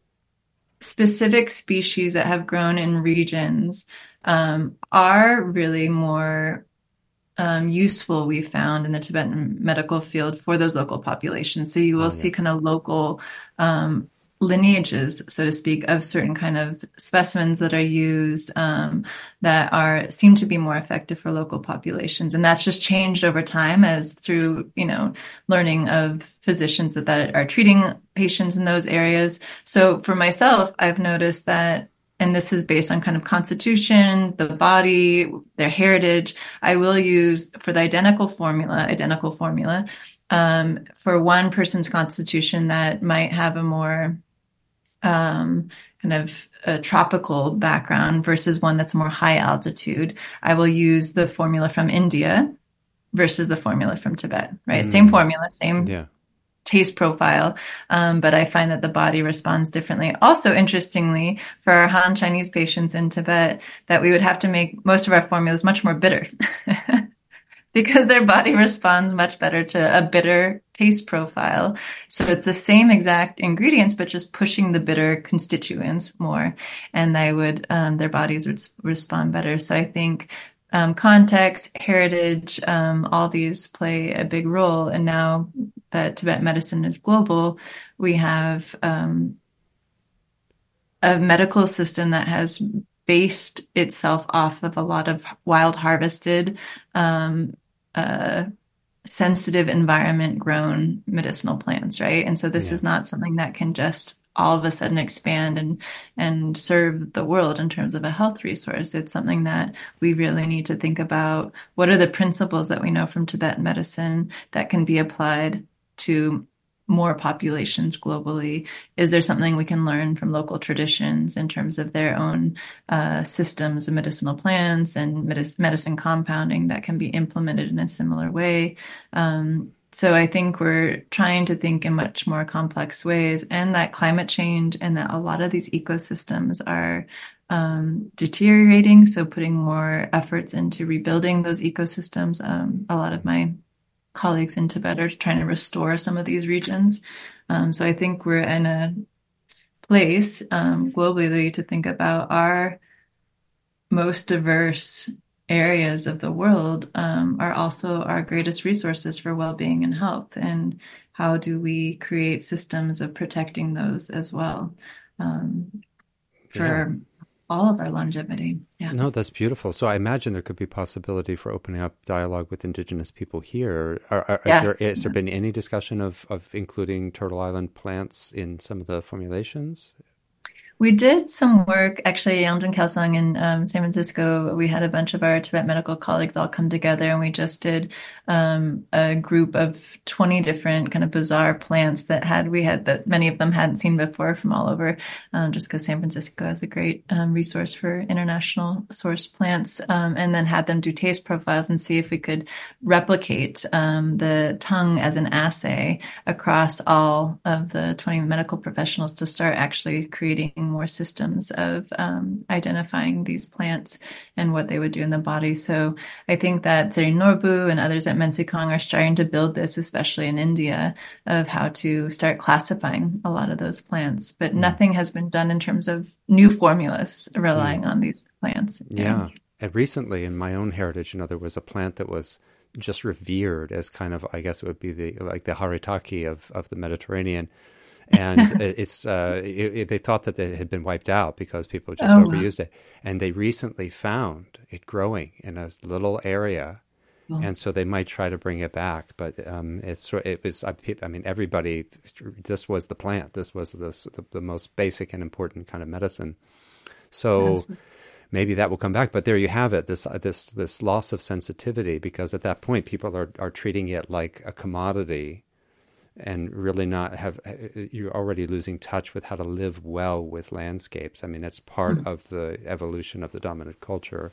specific species that have grown in regions um, are really more um, useful, we found, in the Tibetan medical field for those local populations. So you will oh, yeah. see kind of local um, lineages, so to speak, of certain kind of specimens that are used um, that are seem to be more effective for local populations. And that's just changed over time as through, you know, learning of physicians that, that are treating patients in those areas. So for myself, I've noticed that, and this is based on kind of constitution, the body, their heritage, I will use for the identical formula, identical formula, um, for one person's constitution that might have a more um, kind of a tropical background versus one that's more high altitude, I will use the formula from India versus the formula from Tibet, right? Mm. Same formula, same yeah. taste profile, um, but I find that the body responds differently. Also, interestingly, for our Han Chinese patients in Tibet, that we would have to make most of our formulas much more bitter because their body responds much better to a bitter taste profile. So it's the same exact ingredients, but just pushing the bitter constituents more, and they would um, their bodies would respond better. So I think um, context, heritage, um, all these play a big role. And now that Tibetan medicine is global, we have um, a medical system that has based itself off of a lot of wild harvested, um, uh, sensitive environment grown medicinal plants, right? And so this yeah. is not something that can just all of a sudden expand and and serve the world in terms of a health resource. It's something that we really need to think about. What are the principles that we know from Tibetan medicine that can be applied to more populations globally? Is there something we can learn from local traditions in terms of their own uh, systems of medicinal plants and medic- medicine compounding that can be implemented in a similar way? Um, so I think we're trying to think in much more complex ways, and that climate change and that a lot of these ecosystems are um, deteriorating. So putting more efforts into rebuilding those ecosystems. Um, a lot of my colleagues in Tibet are trying to restore some of these regions. Um, so I think we're in a place um, globally to think about our most diverse areas of the world um, are also our greatest resources for well-being and health. And how do we create systems of protecting those as well um, for Yeah. all of our longevity? Yeah. No, that's beautiful. So I imagine there could be possibility for opening up dialogue with Indigenous people here. Are, are, Yes. Is there, has there been any discussion of, of including Turtle Island plants in some of the formulations? We did some work, actually, Yamdun Kelsang in um, San Francisco. We had a bunch of our Tibet medical colleagues all come together, and we just did um, a group of twenty different kind of bizarre plants that had we had that many of them hadn't seen before from all over, um, just because San Francisco has a great um, resource for international source plants, um, and then had them do taste profiles and see if we could replicate um, the tongue as an assay across all of the twenty medical professionals to start actually creating more systems of um, identifying these plants and what they would do in the body. So I think that Tsering Norbu and others at Mensikong are starting to build this, especially in India, of how to start classifying a lot of those plants. But mm. nothing has been done in terms of new formulas relying mm. on these plants. Yeah. yeah. And recently in my own heritage, you know, there was a plant that was just revered as kind of, I guess it would be the like the haritaki of, of the Mediterranean. And it's uh, it, it, they thought that it had been wiped out because people just oh, overused wow. it. And they recently found it growing in a little area. Oh. And so they might try to bring it back. But um, it's it was, I mean, everybody, this was the plant. This was the, the, the most basic and important kind of medicine. So yes. maybe that will come back. But there you have it, this this this loss of sensitivity, because at that point people are, are treating it like a commodity. And really not have, you're already losing touch with how to live well with landscapes. I mean, that's part mm-hmm. of the evolution of the dominant culture.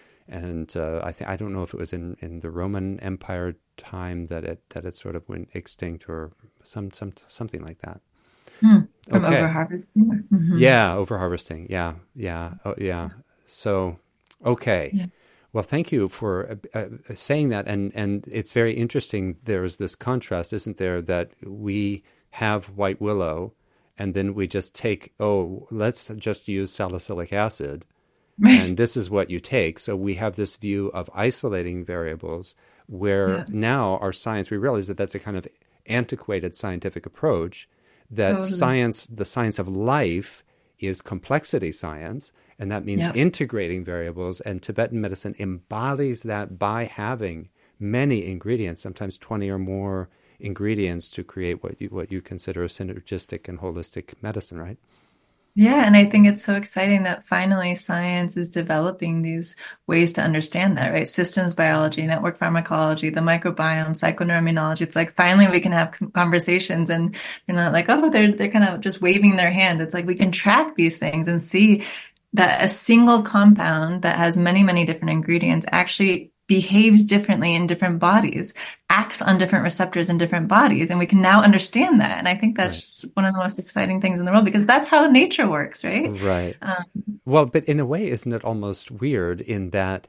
And uh, I think I don't know if it was in, in the Roman Empire time that it that it sort of went extinct or some some something like that. Mm. From okay. overharvesting. Mm-hmm. Yeah, overharvesting. Yeah, yeah, oh, yeah. So, okay. Yeah. Well, thank you for uh, saying that. And, and it's very interesting. There's this contrast, isn't there, that we have white willow and then we just take, oh, let's just use salicylic acid. Right. And this is what you take. So we have this view of isolating variables where yeah. now our science, we realize that that's a kind of antiquated scientific approach, that totally. science, the science of life is complexity science. And that means yeah. integrating variables, and Tibetan medicine embodies that by having many ingredients, sometimes twenty or more ingredients to create what you what you consider a synergistic and holistic medicine, right? Yeah, and I think it's so exciting that finally science is developing these ways to understand that, right? Systems biology, network pharmacology, the microbiome, psychoneuroimmunology. It's like finally we can have conversations and you're not like, oh, they're they're kind of just waving their hand. It's like we can track these things and see that a single compound that has many, many different ingredients actually behaves differently in different bodies, acts on different receptors in different bodies. And we can now understand that. And I think that's right. just one of the most exciting things in the world, because that's how nature works, right? Right. Um, well, but in a way, isn't it almost weird in that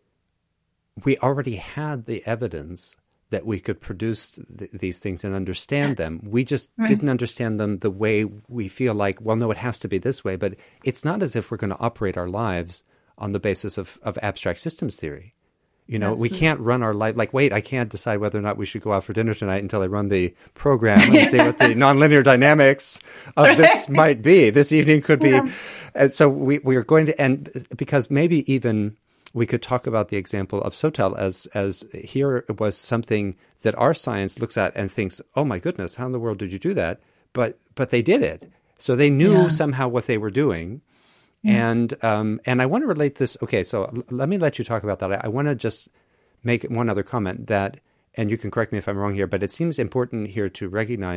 we already had the evidence that we could produce th- these things and understand them. We just right. didn't understand them the way we feel like, well, no, it has to be this way. But it's not as if we're going to operate our lives on the basis of, of abstract systems theory. You know, Absolutely. we can't run our life, like, wait, I can't decide whether or not we should go out for dinner tonight until I run the program and see what the nonlinear dynamics of right. this might be. This evening could be. Yeah. And so we, we are going to end, because maybe even we could talk about the example of Sotel as as here was something that our science looks at and thinks, oh my goodness, how in the world did you do that? But but they did it. So they knew yeah. somehow what they were doing. Yeah. And um, and I want to relate this. Okay, so l- let me let you talk about that. I, I want to just make one other comment that, and you can correct me if I'm wrong here, but it seems important here to recognize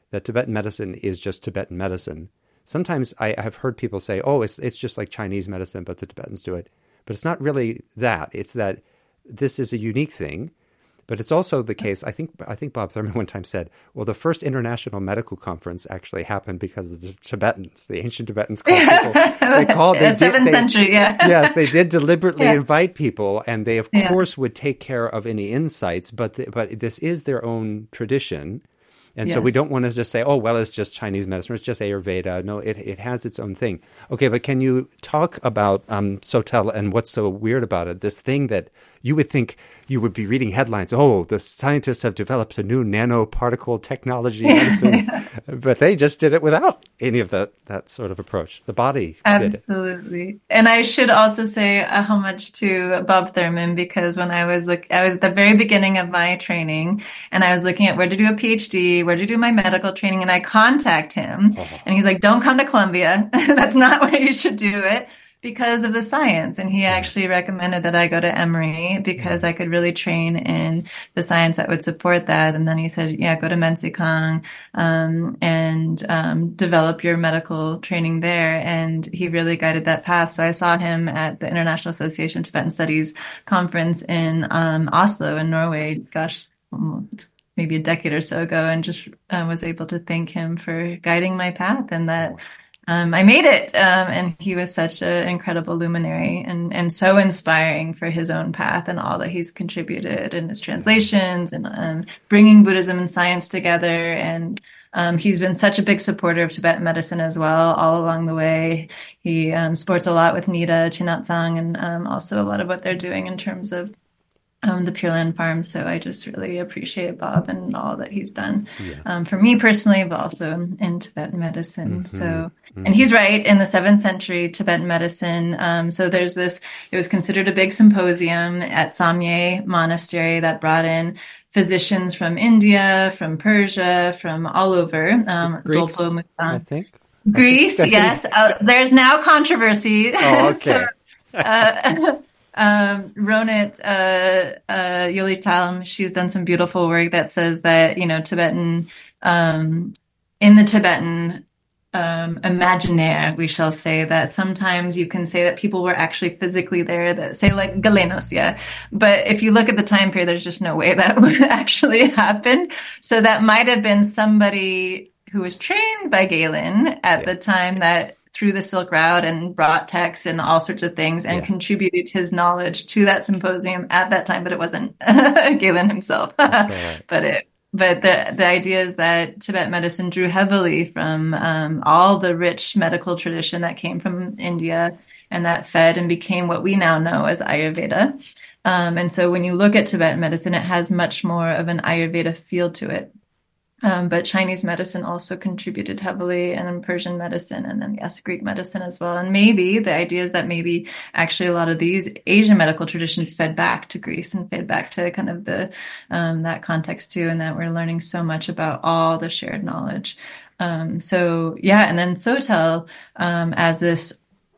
that Tibetan medicine is just Tibetan medicine. Sometimes I have heard people say, oh, it's it's just like Chinese medicine, but the Tibetans do it. But it's not really that. It's that this is a unique thing. But it's also the case, I think I think Bob Thurman one time said, well, the first international medical conference actually happened because of the Tibetans, the ancient Tibetans called people. They called, they seventh did, they, century, yeah. Yes, they did deliberately yeah. invite people, and they, of yeah. course, would take care of any insights, but the, but this is their own tradition. And yes. so we don't want to just say, oh, well, it's just Chinese medicine, or it's just Ayurveda. No, it it has its own thing. Okay, but can you talk about um, Sotel and what's so weird about it? This thing that you would think you would be reading headlines, oh, the scientists have developed a new nanoparticle technology medicine, yeah. but they just did it without any of that, that sort of approach. The body Absolutely. did it. Absolutely. And I should also say a homage to Bob Thurman, because when I was look, I was at the very beginning of my training, and I was looking at where to do a PhD, where to do my medical training, and I contact him, oh. and he's like, don't come to Columbia. That's not where you should do it, because of the science. And he actually recommended that I go to Emory because I could really train in the science that would support that. And then he said, yeah, go to Mensikang, um, and, um, develop your medical training there. And he really guided that path. So I saw him at the International Association of Tibetan Studies conference in, um, Oslo in Norway. Gosh, maybe a decade or so ago, and just uh, was able to thank him for guiding my path, and that Um, I made it, um, and he was such an incredible luminary, and, and so inspiring for his own path and all that he's contributed in his translations, and um, bringing Buddhism and science together. And um, he's been such a big supporter of Tibetan medicine as well, all along the way. He um, sports a lot with Nida Chinatsang, and um, also a lot of what they're doing in terms of Um, the Pure Land Farm. So I just really appreciate Bob and all that he's done yeah. um, for me personally, but also in, in Tibetan medicine. Mm-hmm. So, mm-hmm. and he's right, in the seventh century Tibetan medicine. Um, so there's this, it was considered a big symposium at Samye Monastery that brought in physicians from India, from Persia, from all over. Um, Greeks, Dolpo Musang. I think. Greece, I think. yes. Uh, there's now controversy. Oh, okay. so, uh, Um, Ronit, uh, uh, Yoli Talm, she's done some beautiful work that says that, you know, Tibetan, um, in the Tibetan, um, imaginaire, we shall say that sometimes you can say that people were actually physically there, that say like Galenos, yeah. But if you look at the time period, there's just no way that would actually happen. So that might have been somebody who was trained by Galen at yeah. the time that through the Silk Route and brought texts and all sorts of things, and yeah. contributed his knowledge to that symposium at that time, but it wasn't Galen himself. Right. But it, but the the idea is that Tibetan medicine drew heavily from um, all the rich medical tradition that came from India, and that fed and became what we now know as Ayurveda. Um, and so when you look at Tibetan medicine, it has much more of an Ayurveda feel to it. Um, but Chinese medicine also contributed heavily, and in Persian medicine, and then yes, Greek medicine as well. And maybe the idea is that maybe actually a lot of these Asian medical traditions fed back to Greece and fed back to kind of the um, that context too, and that we're learning so much about all the shared knowledge. Um, so yeah, and then Sotel um, as this.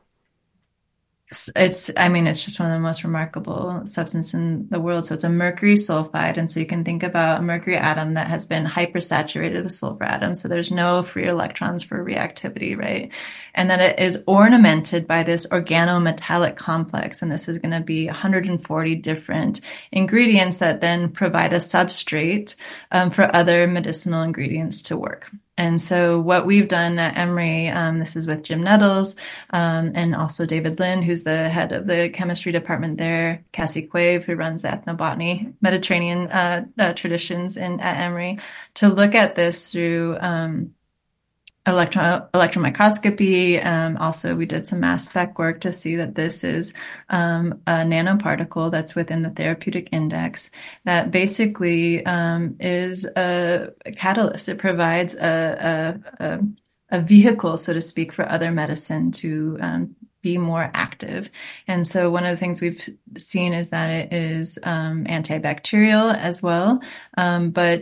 It's, I mean, it's just one of the most remarkable substances in the world. So it's a mercury sulfide. And so you can think about a mercury atom that has been hypersaturated with sulfur atoms. So there's no free electrons for reactivity, right? And then it is ornamented by this organometallic complex. And this is going to be one hundred forty different ingredients that then provide a substrate um, for other medicinal ingredients to work. And so what we've done at Emory, um, this is with Jim Nettles, um, and also David Lynn, who's the head of the chemistry department there, Cassie Quave, who runs the ethnobotany Mediterranean uh, uh, traditions in at Emory, to look at this through um, electron electron microscopy. Um, also, we did some mass spec work to see that this is um, a nanoparticle that's within the therapeutic index that basically um, is a, a catalyst. It provides a, a, a, a vehicle, so to speak, for other medicine to um, be more active. And so one of the things we've seen is that it is um, antibacterial as well. Um, but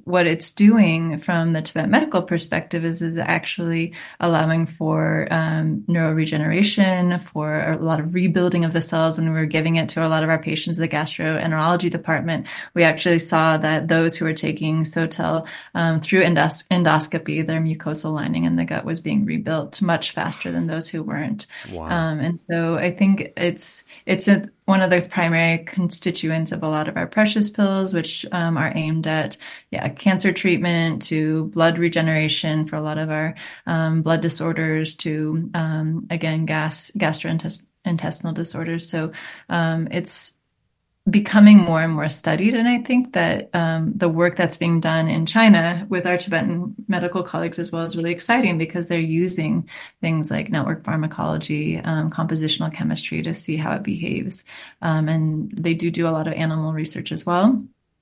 what it's doing from the Tibetan medical perspective is is actually allowing for um, neuroregeneration, for a lot of rebuilding of the cells. And we were giving it to a lot of our patients in the gastroenterology department. We actually saw that those who were taking Sotel um, through endos- endoscopy, their mucosal lining in the gut was being rebuilt much faster than those who weren't. Wow. Um, and so I think it's it's a, one of the primary constituents of a lot of our precious pills, which um, are aimed at yeah cancer treatment, to blood regeneration for a lot of our um, blood disorders, to um, again gas gastrointestinal disorders. So um, it's becoming more and more studied. And I think that um, the work that's being done in China with our Tibetan medical colleagues as well is really exciting, because they're using things like network pharmacology, um, compositional chemistry to see how it behaves. Um, and they do do a lot of animal research as well.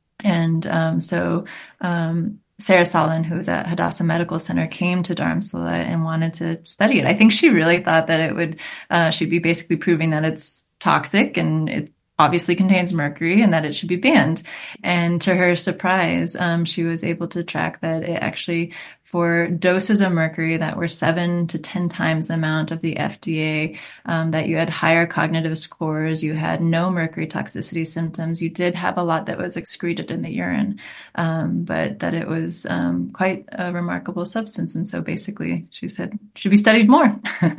And um, so um, Sarah Solin, who was at Hadassah Medical Center, came to Dharamsala and wanted to study it. I think she really thought that it would, uh, she'd be basically proving that it's toxic and it obviously contains mercury and that it should be banned. And to her surprise, um, she was able to track that it actually, for doses of mercury that were seven to ten times the amount of the F D A, um, that you had higher cognitive scores, you had no mercury toxicity symptoms, you did have a lot that was excreted in the urine, um, but that it was um, quite a remarkable substance. And so basically she said, should be studied more.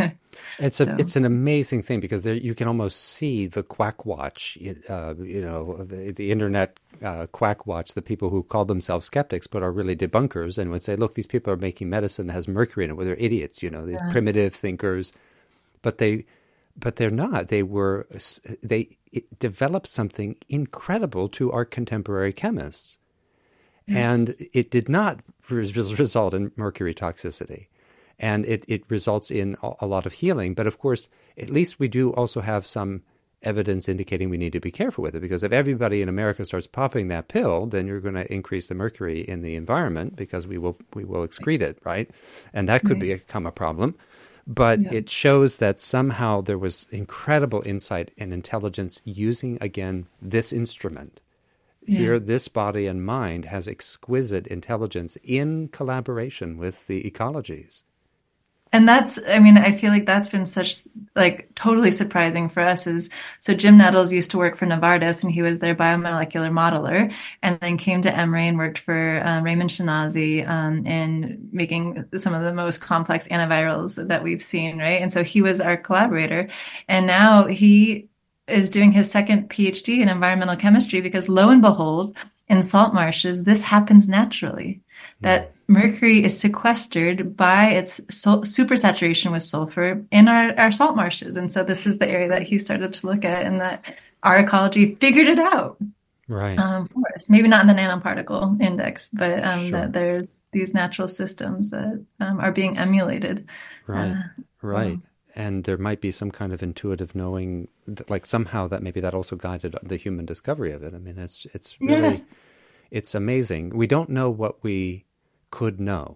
It's a so. It's an amazing thing, because there you can almost see the quack watch, uh, you know, the, the internet uh, quack watch, the people who call themselves skeptics but are really debunkers and would say, look, these people are making medicine that has mercury in it. Well, they're idiots, you know, these yeah. primitive thinkers, but they, but they're not. They were they developed something incredible to our contemporary chemists, mm-hmm. and it did not result in mercury toxicity. And it, it results in a lot of healing. But of course, at least we do also have some evidence indicating we need to be careful with it. Because if everybody in America starts popping that pill, then you're going to increase the mercury in the environment, because we will we will excrete it, right? And that could right. become a problem. But yeah. it shows that somehow there was incredible insight and intelligence using, again, this instrument. Yeah. Here, this body and mind has exquisite intelligence in collaboration with the ecologies. And that's, I mean, I feel like that's been such, like, totally surprising for us is, so Jim Nettles used to work for Novartis, and he was their biomolecular modeler, and then came to Emory and worked for uh, Raymond Shinazi um, in making some of the most complex antivirals that we've seen, right? And so he was our collaborator. And now he is doing his second PhD in environmental chemistry, because lo and behold, in salt marshes, this happens naturally. That mercury is sequestered by its sul- supersaturation with sulfur in our, our salt marshes. And so this is the area that he started to look at, and that our ecology figured it out right. um, for us. Maybe not in the nanoparticle index, but um, sure. that there's these natural systems that um, are being emulated. Right, uh, right. And there might be some kind of intuitive knowing, like somehow that maybe that also guided the human discovery of it. I mean, it's it's really, yes. it's amazing. We don't know what we could know.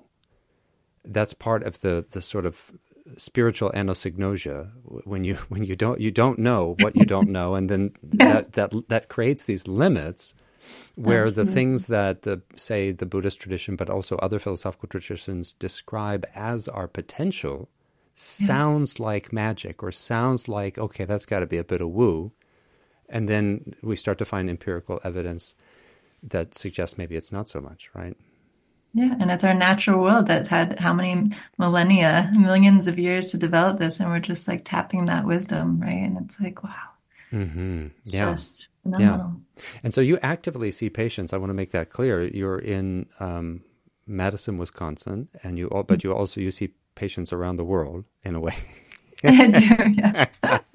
That's part of the, the sort of spiritual anosognosia, when you when you don't you don't know what you don't know, and then yes. that, that that creates these limits where Absolutely. The things that the say the Buddhist tradition, but also other philosophical traditions describe as our potential, sounds yes. like magic, or sounds like, okay, that's got to be a bit of woo, and then we start to find empirical evidence that suggests maybe it's not so much, right? Yeah, and it's our natural world that's had how many millennia, millions of years to develop this, and we're just like tapping that wisdom, right? And it's like, wow, mm-hmm. it's yeah. just phenomenal. Yeah. And so you actively see patients. I want to make that clear. You're in um, Madison, Wisconsin, and you, but you also you see patients around the world in a way. I do, yeah.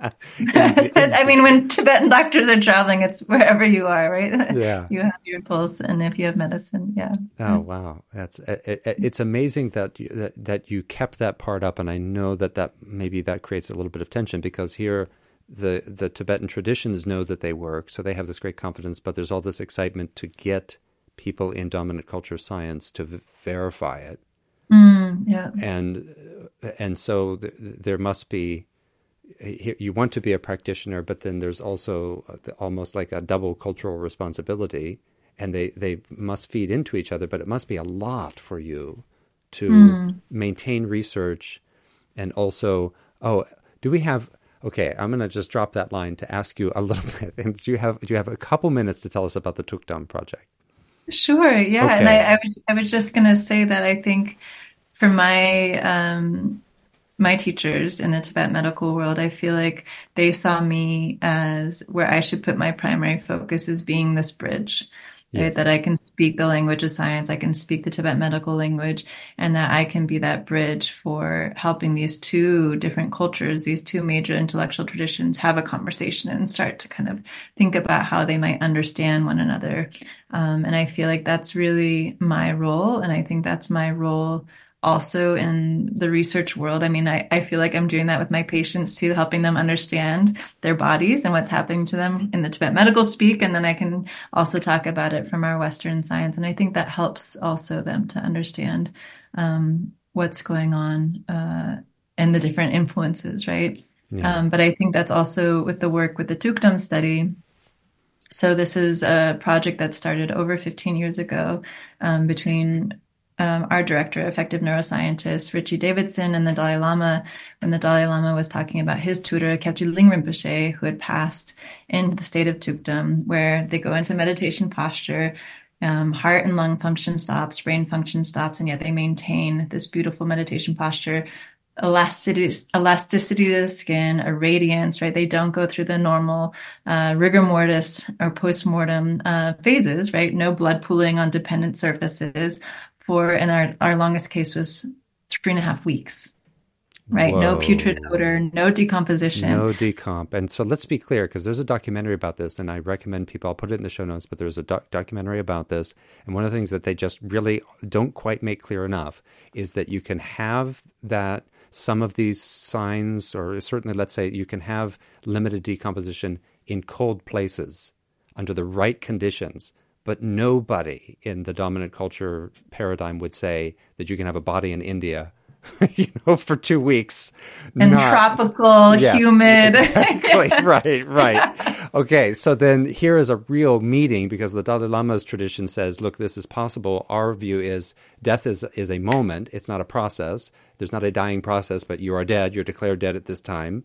I mean, when Tibetan doctors are traveling, it's wherever you are, right? Yeah. You have your pulse, and if you have medicine, yeah. Oh, wow. That's it, it, it's amazing that you, that, that you kept that part up, and I know that, that maybe that creates a little bit of tension, because here the, the Tibetan traditions know that they work, so they have this great confidence, but there's all this excitement to get people in dominant culture science to v- verify it. Mm, yeah. And and so th- there must be, you want to be a practitioner, but then there's also almost like a double cultural responsibility. and they, they must feed into each other, but it must be a lot for you to Mm. maintain research and also, oh, do we have, okay, I'm going to just drop that line to ask you a little bit. And do you have, do you have a couple minutes to tell us about the Tukdam project? Sure, yeah. And I, Okay. I was I was just gonna say that I think for my um my teachers in the Tibet medical world, I feel like they saw me as where I should put my primary focus as being this bridge, right? Yes. That I can speak the language of science, I can speak the Tibet medical language, and that I can be that bridge for helping these two different cultures, these two major intellectual traditions, have a conversation and start to kind of think about how they might understand one another. Um, and I feel like that's really my role. And I think that's my role also in the research world. I mean, I, I feel like I'm doing that with my patients too, helping them understand their bodies and what's happening to them in the Tibet medical speak. And then I can also talk about it from our Western science. And I think that helps also them to understand um, what's going on uh, and the different influences, right? Yeah. Um, but I think that's also with the work with the Tukdam study. So this is a project that started over fifteen years ago um, between um, our director, effective neuroscientist, Richie Davidson, and the Dalai Lama, when the Dalai Lama was talking about his tutor, Kyabje Ling Rinpoche, who had passed in the state of Tukdam, where they go into meditation posture, um, heart and lung function stops, brain function stops, and yet they maintain this beautiful meditation posture. Elasticity, elasticity to the skin, a radiance, right? They don't go through the normal uh, rigor mortis or post-mortem uh, phases, right? No blood pooling on dependent surfaces for, and our, our longest case was three and a half weeks, right? No putrid Whoa. odor, no decomposition. No decomp. And so let's be clear, because there's a documentary about this, and I recommend people, I'll put it in the show notes, but there's a doc- documentary about this. And one of the things that they just really don't quite make clear enough is that you can have that, some of these signs, or certainly let's say you can have limited decomposition in cold places under the right conditions. But nobody in the dominant culture paradigm would say that you can have a body in India, you know, for two weeks. And not, tropical, yes, humid. Exactly. Right, right. Okay, so then here is a real meeting, because the Dalai Lama's tradition says, look, this is possible. Our view is death is, is a moment. It's not a process. There's not a dying process, but you are dead. You're declared dead at this time.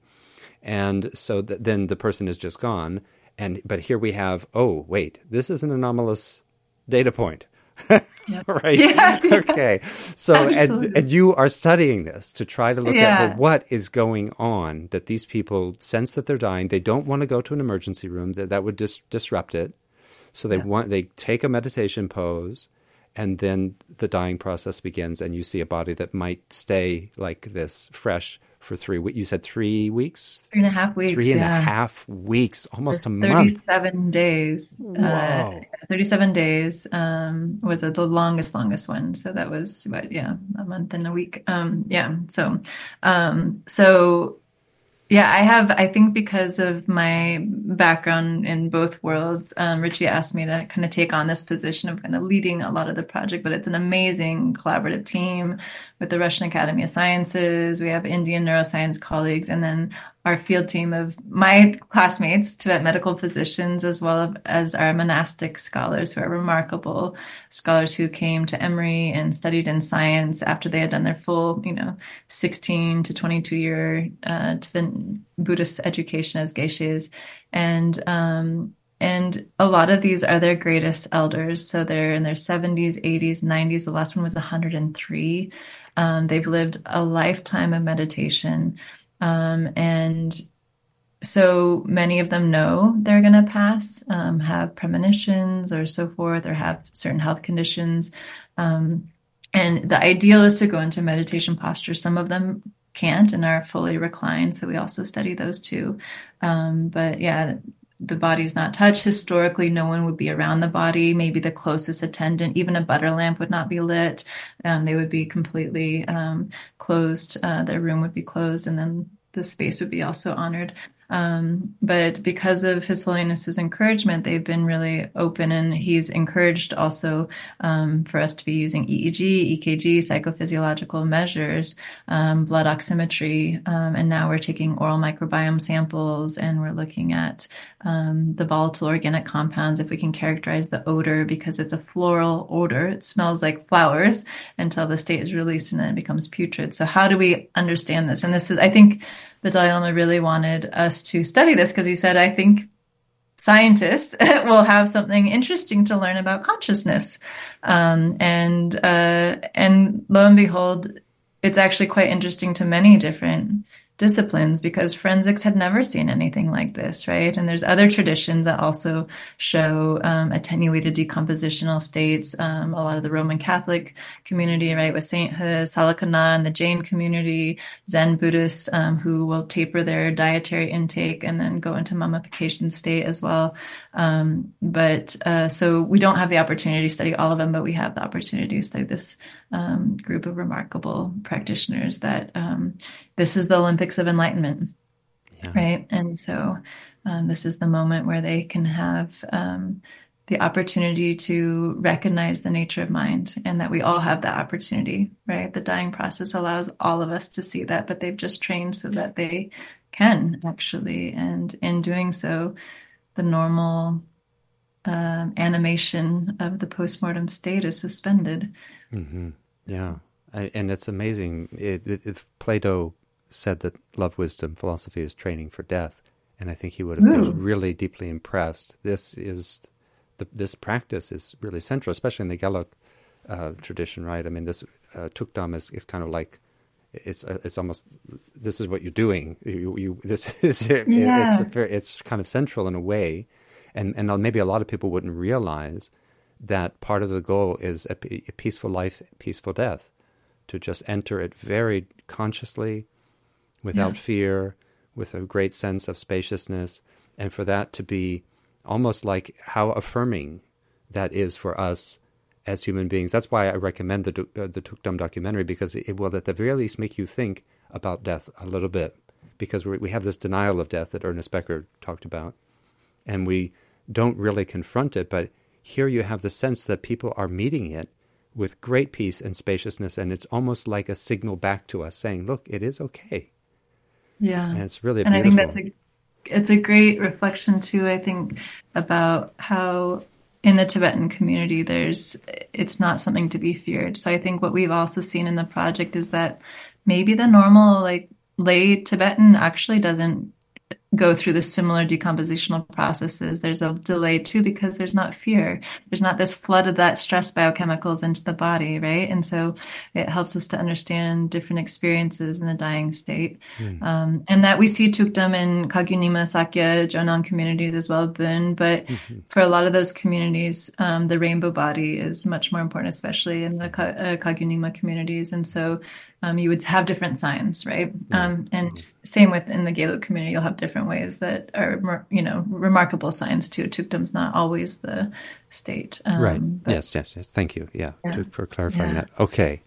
And so th- then the person is just gone. And but here we have, oh, wait, this is an anomalous data point. Yep. Right? Yeah, yeah. Okay. So, and, and you are studying this to try to look Yeah. at, well, what is going on that these people sense that they're dying. They don't want to go to an emergency room. That, that would dis- disrupt it. So they Yeah. want, they take a meditation pose, and then the dying process begins, and you see a body that might stay like this, fresh, for three weeks. You said three weeks? Three and a half weeks. Three and yeah. a half weeks, almost a month. thirty-seven days. Whoa. Uh, thirty-seven days um, was uh, the longest, longest one. So that was, what, yeah, a month and a week. Um, yeah. So, um, so yeah, I have, I think because of my background in both worlds, um, Richie asked me to kind of take on this position of kind of leading a lot of the project, but it's an amazing collaborative team with the Russian Academy of Sciences. We have Indian neuroscience colleagues, and then our field team of my classmates, Tibet medical physicians, as well as our monastic scholars who are remarkable scholars who came to Emory and studied in science after they had done their full, you know, sixteen to twenty-two year uh, Tibetan Buddhist education as geishas. And, um, and a lot of these are their greatest elders. So they're in their seventies, eighties, nineties. The last one was one hundred three. Um, they've lived a lifetime of meditation. Um, and so many of them know they're going to pass, um, have premonitions or so forth, or have certain health conditions. Um, and the ideal is to go into meditation posture. Some of them can't and are fully reclined. So we also study those too. Um, but yeah, the body's not touched. Historically, no one would be around the body. Maybe the closest attendant, even a butter lamp would not be lit. Um, they would be completely um, closed. Uh, their room would be closed, and then the space would be also honored. Um, but because of His Holiness's encouragement, they've been really open, and he's encouraged also um, for us to be using E E G, E K G, psychophysiological measures, um, blood oximetry, um, and now we're taking oral microbiome samples, and we're looking at um, the volatile organic compounds, if we can characterize the odor, because it's a floral odor. It smells like flowers until the state is released, and then it becomes putrid. So how do we understand this? And this is, I think, the Dalai Lama really wanted us to study this, because he said, I think scientists will have something interesting to learn about consciousness. Um, and, uh, and lo and behold, it's actually quite interesting to many different disciplines, because forensics had never seen anything like this, right? And there's other traditions that also show um, attenuated decompositional states. Um, a lot of the Roman Catholic community, right, with sainthood, Salakana, and the Jain community, Zen Buddhists um, who will taper their dietary intake and then go into mummification state as well. Um, but uh, so we don't have the opportunity to study all of them, but we have the opportunity to study this um, group of remarkable practitioners that um, this is the Olympics of enlightenment, yeah. Right? And so um, this is the moment where they can have um, the opportunity to recognize the nature of mind, and that we all have that opportunity, right? The dying process allows all of us to see that, but they've just trained so that they can actually. And in doing so, the normal uh, animation of the postmortem state is suspended. Mm-hmm. Yeah. I, and it's amazing. It, it, if Plato said that love, wisdom, philosophy is training for death, and I think he would have Ooh. been really deeply impressed. This is the, this practice is really central, especially in the Gelug uh, tradition, right? I mean, this uh, Tukdam is, is kind of like it's uh, it's almost this is what you're doing. You, you this is it, yeah. it's a, it's kind of central in a way, and and maybe a lot of people wouldn't realize that part of the goal is a, a peaceful life, peaceful death. To just enter it very consciously, without yeah. fear, with a great sense of spaciousness, and for that to be almost like how affirming that is for us as human beings. That's why I recommend the uh, the Tukdam documentary, because it will at the very least make you think about death a little bit, because we we have this denial of death that Ernest Becker talked about, and we don't really confront it, but here you have the sense that people are meeting it with great peace and spaciousness, and it's almost like a signal back to us saying, look, it is okay. Yeah. And it's really and beautiful. I think that's a, it's a great reflection too, I think, about how in the Tibetan community, there's, it's not something to be feared. So I think what we've also seen in the project is that maybe the normal, like, lay Tibetan actually doesn't go through the similar decompositional processes. There's a delay too, because there's not fear. There's not this flood of that stress biochemicals into the body, right? And so it helps us to understand different experiences in the dying state. Mm. Um, and that we see Tukdam in Kagyunima, Sakya, Jonan communities as well, Bön. But mm-hmm. for a lot of those communities, um, the rainbow body is much more important, especially in the Ka- uh, Kagyunima communities. And so Um, you would have different signs, right? Yeah. Um, and same with in the Gelug community, you'll have different ways that are, you know, remarkable signs too. Tukdam's not always the state. Um, right. But, yes, yes, yes. Thank you. Yeah, yeah. to, for clarifying yeah. that. Okay.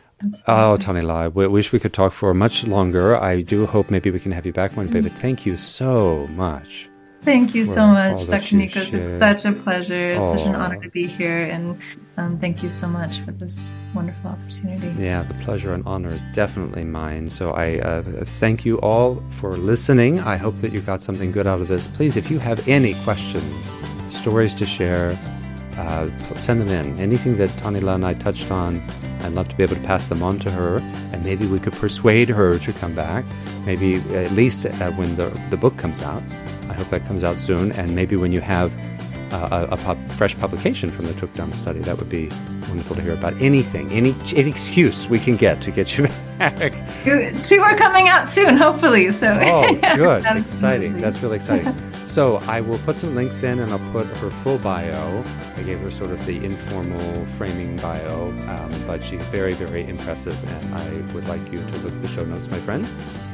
Oh, Tanila, I w- wish we could talk for much longer. I do hope maybe we can have you back one day, but thank you so much. Thank you so much, Doctor Nikos. It's such a pleasure. It's oh. such an honor to be here. And um, thank you so much for this wonderful opportunity. Yeah, the pleasure and honor is definitely mine. So I uh, thank you all for listening. I hope that you got something good out of this. Please, if you have any questions, stories to share, uh, send them in. Anything that Tanila and I touched on, I'd love to be able to pass them on to her. And maybe we could persuade her to come back. Maybe at least uh, when the, the book comes out. I hope that comes out soon, and maybe when you have uh, a, a pop, fresh publication from the Tukdam study, that would be wonderful to hear about. Anything, any, any excuse we can get to get you back. Two are coming out soon, hopefully. So oh, good, exciting! That's really exciting. So I will put some links in, and I'll put her full bio. I gave her sort of the informal framing bio, um, but she's very, very impressive, and I would like you to look at the show notes, my friends.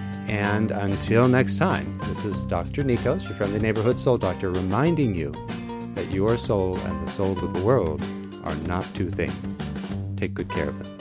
And until next time, this is Doctor Nikos, your friendly neighborhood soul doctor, reminding you that your soul and the soul of the world are not two things. Take good care of them.